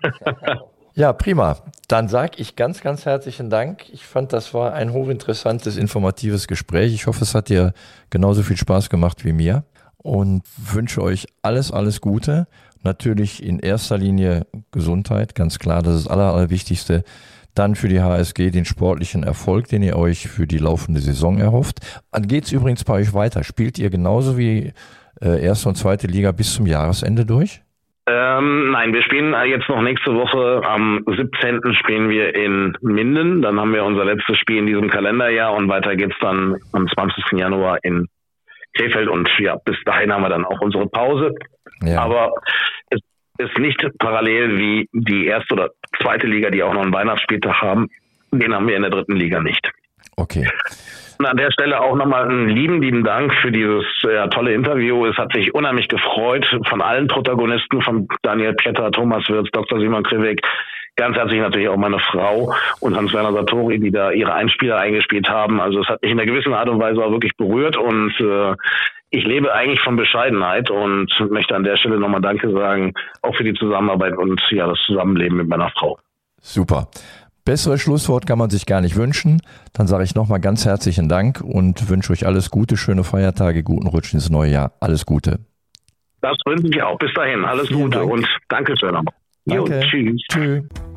Ja, prima. Dann sage ich ganz, ganz herzlichen Dank. Ich fand, das war ein hochinteressantes, informatives Gespräch. Ich hoffe, es hat dir genauso viel Spaß gemacht wie mir und wünsche euch alles, alles Gute. Natürlich in erster Linie Gesundheit, ganz klar, das ist das Aller, Allerwichtigste. Dann für die H S G den sportlichen Erfolg, den ihr euch für die laufende Saison erhofft. Dann geht es übrigens bei euch weiter. Spielt ihr genauso wie äh, erste und zweite Liga bis zum Jahresende durch? Ähm, nein, wir spielen jetzt noch nächste Woche. Am siebzehnten spielen wir in Minden. Dann haben wir unser letztes Spiel in diesem Kalenderjahr und weiter geht's dann am zwanzigsten Januar in Krefeld. Und ja, bis dahin haben wir dann auch unsere Pause. Ja. Aber es ist nicht parallel wie die erste oder zweite Liga, die auch noch einen Weihnachtsspieltag haben. Den haben wir in der dritten Liga nicht. Okay. Und an der Stelle auch nochmal einen lieben, lieben Dank für dieses ja, tolle Interview. Es hat sich unheimlich gefreut von allen Protagonisten, von Daniel Pieter, Thomas Wirtz, Doktor Simon Krivik. Ganz herzlich natürlich auch meine Frau und Hans-Werner Sartori, die da ihre Einspieler eingespielt haben. Also es hat mich in einer gewissen Art und Weise auch wirklich berührt und äh, ich lebe eigentlich von Bescheidenheit und möchte an der Stelle nochmal Danke sagen, auch für die Zusammenarbeit und ja das Zusammenleben mit meiner Frau. Super. Besseres Schlusswort kann man sich gar nicht wünschen. Dann sage ich nochmal ganz herzlichen Dank und wünsche euch alles Gute, schöne Feiertage, guten Rutsch ins neue Jahr. Alles Gute. Das wünsche ich auch. Bis dahin. Alles Vielen Gute Dank. Und Dankeschön. Danke. Jo, tschüss. Tschüss.